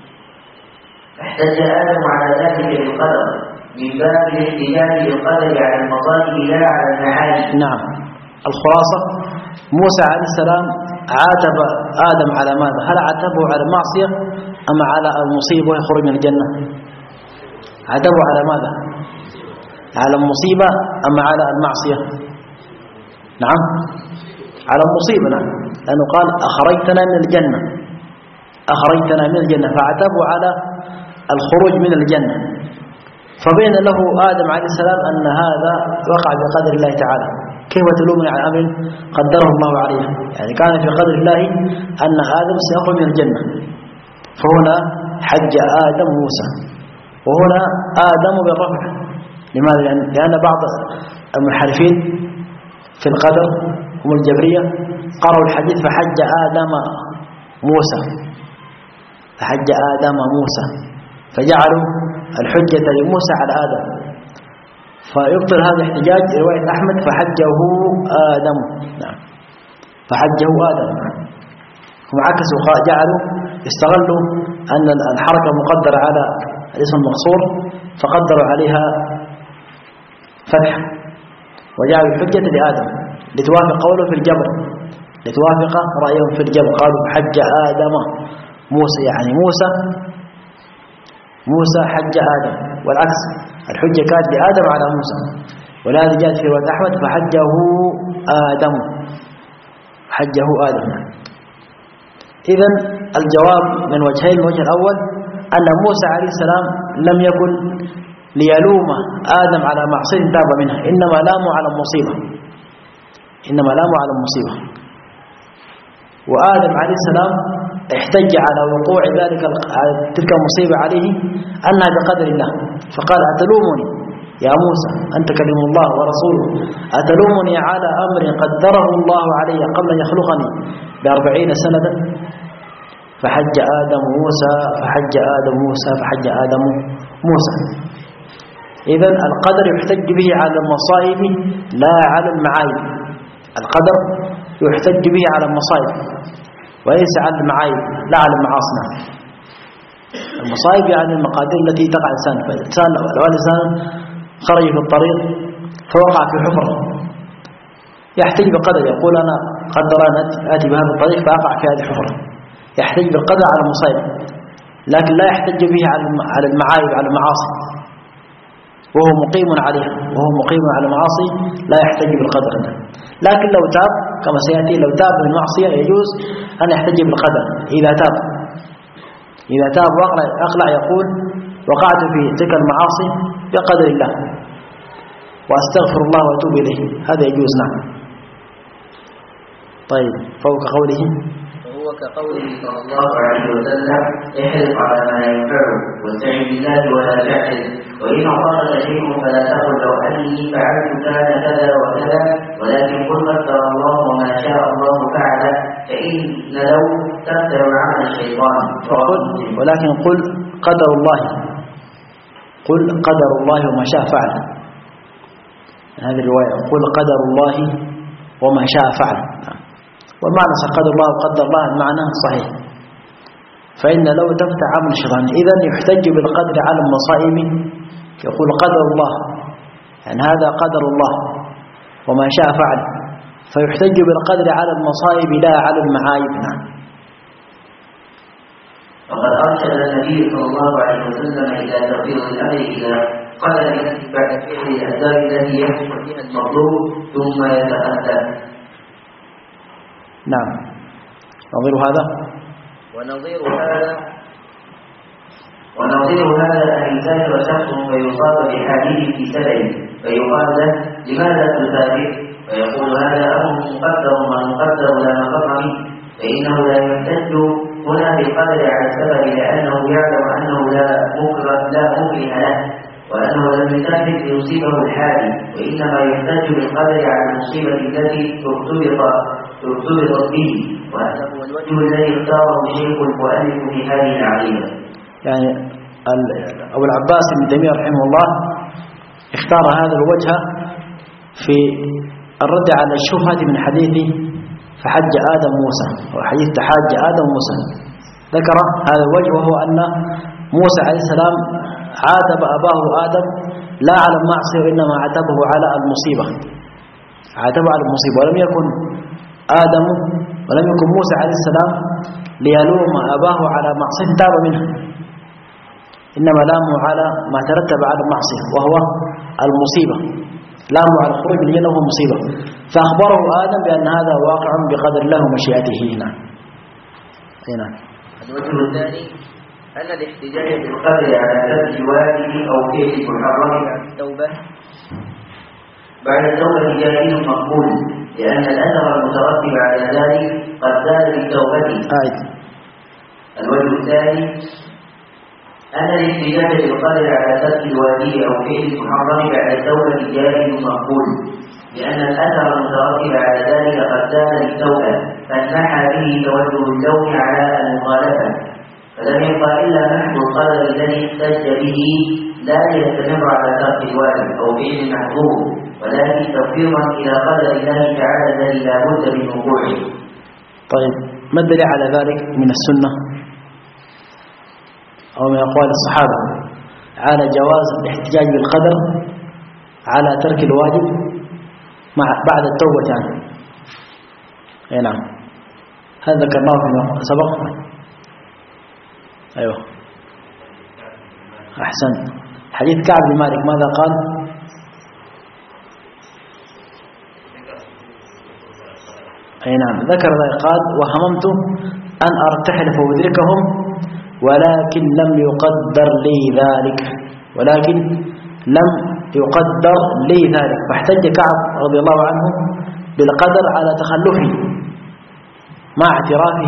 احتج آدم على ذلك بالقدر من باب الاحتجاج بالقدر على المصائب لا على المعاش. نعم. الخلاصة موسى عليه السلام عاتب آدم على ماذا؟ هل عاتبه على المعصية أم على المصيبة ويخرج من الجنة؟ عاتبه على ماذا؟ على المصيبة أم على المعصية؟ نعم على المصيبة، نعم، لأنه قال أخرجتنا من الجنة، أخرجتنا من الجنة، فعاتبه على الخروج من الجنة. فبين له آدم عليه السلام أن هذا وقع بقدر الله تعالى، كيف تلومني على أمر قدره الله عليه؟ يعني كان في قدر الله أن آدم سيخرج من الجنة. فهنا حج آدم موسى، وهنا آدم بالرفع. لماذا؟ لأن بعض المنحرفين في القدر هم الجبرية قرأوا الحديث فحج آدم موسى، فحج آدم موسى، فجعلوا الحجة لموسى على آدم، فيبطل هذا الاحتجاج رواية أحمد فحجه آدم، نعم، فحجه آدم. هم عكسوا، جعلوا استغلوا أن الحركة مقدرة على الاسم المقصور فقدروا عليها فتح، وجعلوا الحجة لآدم لتوافق قوله في الجبر، لتوافق رأيهم في الجبر، قالوا حج آدم موسى، يعني موسى موسى حج آدم، والعكس الحجة كانت لآدم على موسى، ولهذا جاءت في رواية أحمد فحجه آدم، حجه آدم. إذن الجواب من وجهين: الوجه الأول أن موسى عليه السلام لم يكن ليلوم آدم على معصية تاب منها، إنما لاموا على المصيبة، إنما لاموا على المصيبة. وآدم عليه السلام احتج على وقوع ذلك تلك المصيبة عليه أنها بقدر الله، فقال: أتلومني يا موسى أنت كلم الله ورسوله، أتلومني على أمر قدره الله علي قبل أن يخلقني بأربعين سنة؟ فحج آدم موسى فحج آدم موسى فحج آدم موسى. إذن القدر يحتج به على المصائب لا على المعايب. القدر يحتج به على المصائب وليس على المعايب لا على المعاصي. المصائب يعني المقادير التي تقع الإنسان. فالإنسان لو الإنسان خرج في الطريق فوقع في حفرة يحتج بقدر، يقول أنا قدر أن آتي بهذا الطريق فأقع في هذه الحفرة، يحتج بالقدر على المصائب، لكن لا يحتج به على المعايب على المعاصي، وهو مقيم عليها، وهو مقيم على المعاصي لا يحتج بالقدر. لكن لو تاب كما سيأتي، لو تاب من معصية يجوز أن يحتج بالقدر. إذا تاب إذا تاب وأقلع يقول: وقعت في تلك المعاصي بقدر الله وأستغفر الله وأتوب إليه، هذا يجوز. نعم. طيب، فوق قوله فهو كقوله صلى الله عليه وسلم: احرص على ما ينفعك واستعن بالله ولا تعجز، وإن أصابك شيء فلا تقل لو أني فعلت كان كذا وكذا، ولكن قل قدر الله وما شاء الله فعل، فإن لو تفتر عمل الشيطان. ولكن قل قدر الله، قل قدر الله وما شاء فعل. هذه الرواية: قل قدر الله وما شاء فعل. والمعنى قدر الله وقدر الله المعنى صحيح. فإن لو تفتح عمل الشيطان، إذن يحتج بالقدر على المصائب، يقول قدر الله، يعني هذا قدر الله وما شاء فعل، فيحتج بالقدر على المصائب لا على المعايب. نعم. وقد أرشد النبي صلى الله عليه وسلم إلى تفويض الأمر إلى قدر بعد فعل الأسباب التي يحصل بها المطلوب ثم يتأتى. نعم. نظير هذا ونظير هذا ونظير هذا أن يسافر شخص فيصاب بحديث في سبعه فيقال له: لماذا تسافر؟ فيقول: هذا أمر مقدر ومقدر لا مفر منه، فإنه لا يحتج هنا بالقدر على السبب لأنه يعلم أنه لا مكره لا مكره له، وأنه لم يسافر ليصيبه الحادث، وإنما يحتج بالقدر على المصيبة التي ارتبط ارتبطت به، وهذا هو الوجه الذي اختاره شيخ المؤلف في هذه العقيدة. يعني أبو العباس ابن تيمية رحمه الله اختار هذا الوجه في الرد على الشبهة من حديث فحج آدم موسى، وحديث تحاج آدم موسى. ذكر هذا الوجه، وهو أن موسى عليه السلام عاتب أباه آدم لا على المعصية وإنما عاتبه على المصيبة، عاتبه على المصيبة. ولم يكن آدم ولم يكن موسى عليه السلام ليلوم أباه على معصية تاب منها، إنما لاموا على ما ترتب على المعصية وهو المصيبة، لاموا على الخروج من الجنة وهو مصيبة، فأخبره آدم بأن هذا واقع بقدر الله ومشيئته. هنا هنا الوجه الثاني أن الاحتجاج بالقدر على ترك الواجب أو فعل المحرم بعد التوبة بعد التوبة جائز مقبول، لأن الأثر المترتب على ذلك قد زال بالتوبة. آية. الوجه الثاني أن الاحتجاج بالقدر على ترك الواجب أو فعل المحرم بعد التوبة جائز مقبول، لأن الأثر المترتب على ذلك قد زال بالتوبة، فانمحى به توجه اللوم على المخالفة، فلم يبقى إلا محض القدر الذي احتج به، لا يستمر على ترك الواجب أو فعل المحظور، ولكن تفويضا إلى قدر الله تعالى الذي لا بد من وقوعه. طيب، ما الدليل على ذلك من السنة أو من أقوال الصحابة على جواز الاحتجاج بالقدر على ترك الواجب مع بعد التوبة عنه؟ أي نعم، هذا ذكرناه فيما سبق. أيوه. أحسن. حديث كعب بن مالك ماذا قال؟ أي نعم ذكر ذلك قال وهممت أن أرتحل فأدركهم ولكن لم يقدر لي ذلك ولكن لم يقدر لي ذلك. فاحتج كعب رضي الله عنه بالقدر على تخلفه مع اعترافه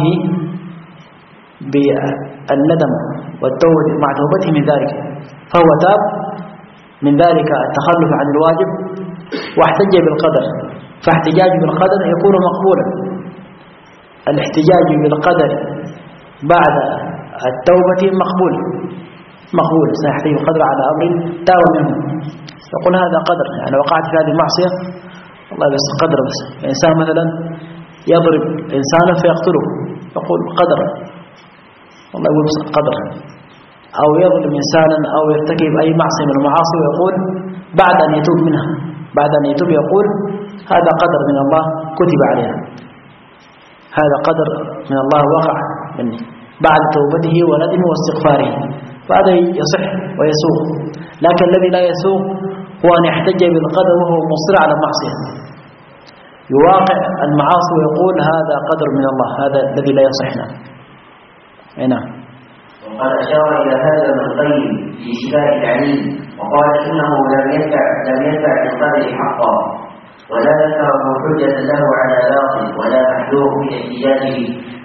بالندم والتوبة مع توبته من ذلك، فهو تاب من ذلك التخلف عن الواجب واحتج بالقدر، فاحتجاج بالقدر يكون مقبولا. الاحتجاج بالقدر بعد التوبة مقبول مقبول سيحتج بالقدر على أمر تاب منه، يقول هذا قدر، يعني وقعت في هذه المعصية والله بس قدر، بس إنسان مثلا يضرب إنسانا فيقتله يقول قدر والله يقول بس قدر، أو يظلم إنسانا أو يرتكب أي معصية من المعاصي ويقول بعد أن يتوب منها، بعد أن يتوب يقول هذا قدر من الله كتب علينا، هذا قدر من الله وقع مني بعد توبته وندمه واستغفاره، فهذا يصح ويسوق. لكن الذي لا يسوق هو أن يحتج بالقدر وهو مصر على المعصية، يواقع المعاصي ويقول هذا قدر من الله، هذا الذي لا يصحنا. نعم. وقد أشار إلى هذا ابن القيم في شفاء العليم وقال إنه لم يدفع لم يدفع بالقدر حقا ولا ذكره حجة له على باطل ولا محذور في احتجاجه.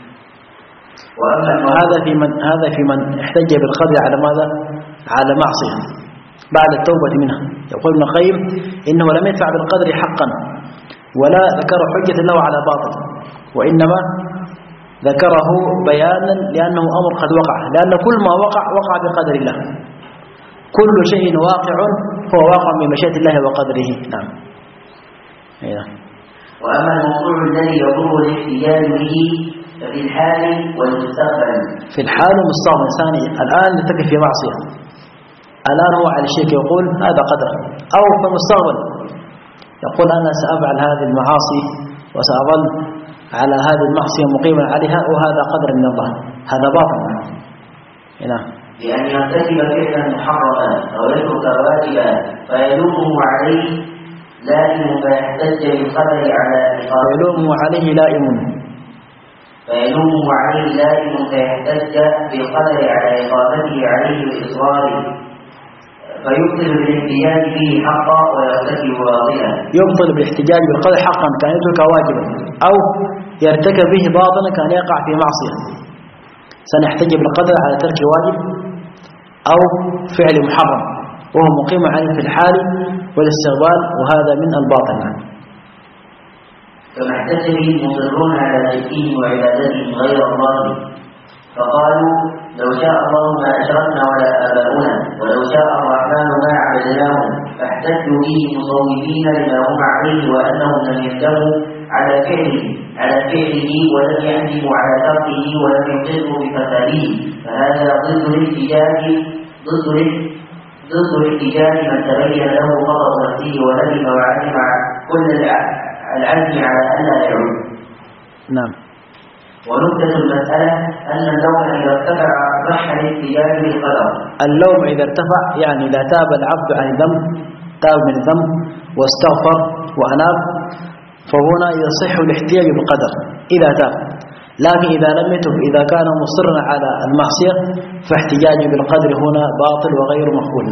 وأما هذا في من هذا في من احتج بالقدر على ماذا؟ على معصية بعد التوبة منها. يقول ابن القيم إنه لم يدفع بالقدر حقا ولا ذكر حجة له على باطل، وإنما ذكره بيانا لأنه أمر قد وقع، لأن كل ما وقع وقع بقدر الله، كل شيء واقع هو واقع بمشيئة الله وقدره. نعم. أيه. وأما الموضوع الذي يضر الاحتجاج به ففي الحال والمستقبل. في الحال والمستقبل، ثاني الآن يرتكب في معصية، الآن هو على الشيء يقول هذا قدر، أو في المستقبل يقول أنا سأفعل هذه المعاصي وسأظل على هذه المعصية مقيما عليها وهذا قدر من الله، هذا باطل. نعم. بأن يرتكب فعلا محرما أو يترك واجبا فيلومه عليه لائم فيحتج بالقدر على إقامته. فيلومه عليه لائم فيلومه عليه لائم فيحتج بالقدر على إقامته عليه وإصراره فيبطل بالاحتجاج به حقا ويرتكب باطلا. يبطل بالاحتجاج بالقدر حقا كان يترك واجبا، أو يرتكب به باطلا كان يقع في معصية. سنحتج بالقدر على ترك واجب أو فعل محرم وهو مقيم عليه في الحال والاستقبال، وهذا من الباطل. كما احتج به المصرون على شركهم وعبادتهم غير الله، فقالوا لو شاء الله ما أشركنا ولا آباؤنا ولو شاء الرحمن ما عبدناهم، فاحتجوا به مصوبين لما هم عليه وأنهم لم يهتموا على فعله على فعله ولم يعزموا على تركه ولم يقروا بفساده، فهذا ضد الاحتجاج ضد ضد الاحتجاج من تبين له خطأ نفسه وندم وعزم كل العزم على ألا يعود. نعم. ونكتة المسألة أن اللوم إذا ارتفع صح الاحتجاج بالقدر. اللوم إذا ارتفع يعني إذا تاب العبد عن الذنب، تاب من الذنب واستغفر وأناب، فهنا يصح الاحتجاج بالقدر إذا تاب. لكن إذا لم يتب، إذا كان مصرا على المعصية، فاحتجاج بالقدر هنا باطل وغير مقبول.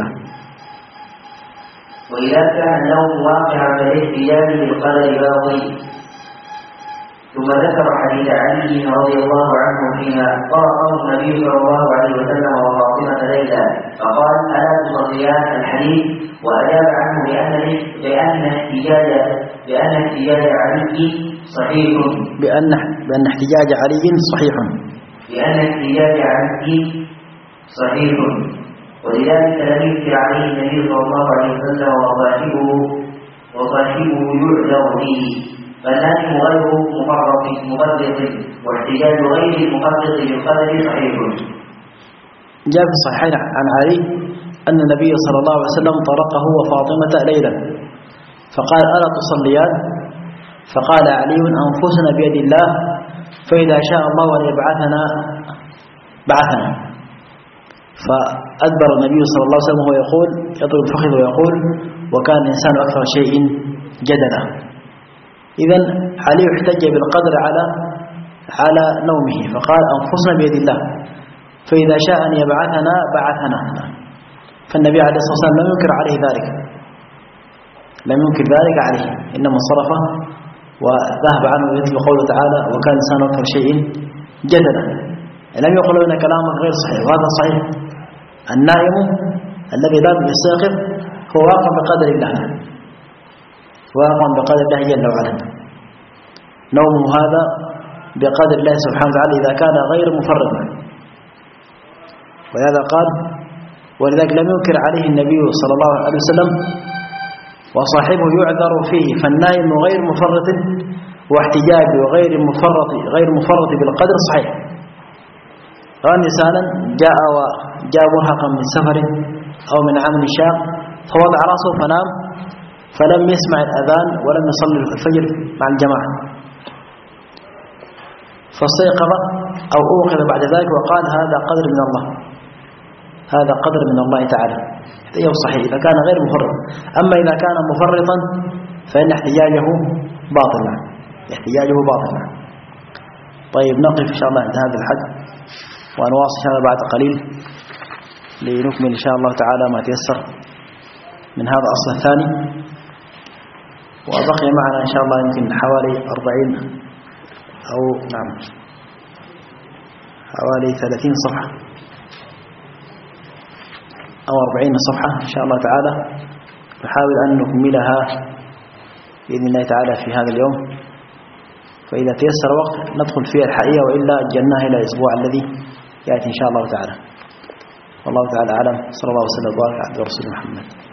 وإذا كان اللوم واقعا فالاحتجاج بالقدر باطل. ثم ذكر حديث علي رضي الله عنه فيما طرقه النبي صلى الله عليه وسلم وفاطمة ليلى فقال ألا تصليان الحديث، وأجاب عنه بأن بأن احتجاج بأن احتجاج علي صحيح بأن بأن احتجاج علي صحيح بأن احتجاج علي صحيح ولذلك لم يذكر عليه النبي صلى الله عليه وسلم وصاحبه وصاحبه يعذر به، فالنادم غير مفرط مفرط واحتجاج غير المفرط بالقدر صحيح. جاء في الصحيحين عن علي أن النبي صلى الله عليه وسلم طرقه وفاطمة ليلا فقال ألا تصليان؟ فقال علي أنفسنا بيد الله، فإذا شاء الله أن يبعثنا بعثنا. فأدبر النبي صلى الله عليه وسلم وهو يقول يضرب الفخذ ويقول وكان الإنسان أكثر شيء جدلا. إذن علي احتج بالقدر على على نومه فقال أنفسنا بيد الله فإذا شاء أن يبعثنا بعثنا. فالنبي عليه الصلاة والسلام لم ينكر عليه ذلك لم ينكر ذلك عليه إنما انصرف وذهب عنه مثل قوله تعالى وكان الإنسان أكثر شيء جدلا. لم يقل إن كلامك غير صحيح وهذا صحيح. النائم الذي لا يستيقظ هو واقع بقدر الله واقع بقدر الله جل وعلا. نومه هذا بقدر الله سبحانه وتعالى إذا كان غير مفرط. ولهذا قال ولذلك لم ينكر عليه النبي صلى الله عليه وسلم وصاحبه يعذر فيه. فالنائم غير مفرط واحتجاج وغير مفرط غير مفرط بالقدر صحيح. رأى إنسانا جاء وجاء مرهقا من سفر أو من عمل شاق فوضع رأسه فنام فلم يسمع الأذان ولم يصلي الفجر مع الجماعة فاستيقظ أو أوقظ بعد ذلك وقال هذا قدر من الله هذا قدر من الله تعالى. هذا صحيح إذا كان غير مفرط. أما إذا كان مفرطا فإن احتجاجه باطل احتجاجه باطل. طيب نقف إن شاء الله عند هذا الحد ونواصل إن شاء الله بعد قليل لنكمل إن شاء الله تعالى ما تيسر من هذا الأصل الثاني. وبقي معنا إن شاء الله يمكن حوالي أربعين أو نعم حوالي ثلاثين صفحة أو أربعين صفحة إن شاء الله تعالى نحاول أن نكملها بإذن الله تعالى في هذا اليوم. فإذا تيسر وقت ندخل فيها الحقيقة وإلا أجلناها إلى الأسبوع الذي يأتي إن شاء الله تعالى. والله تعالى أعلم. صلى الله وسلم وبارك على رسول محمد.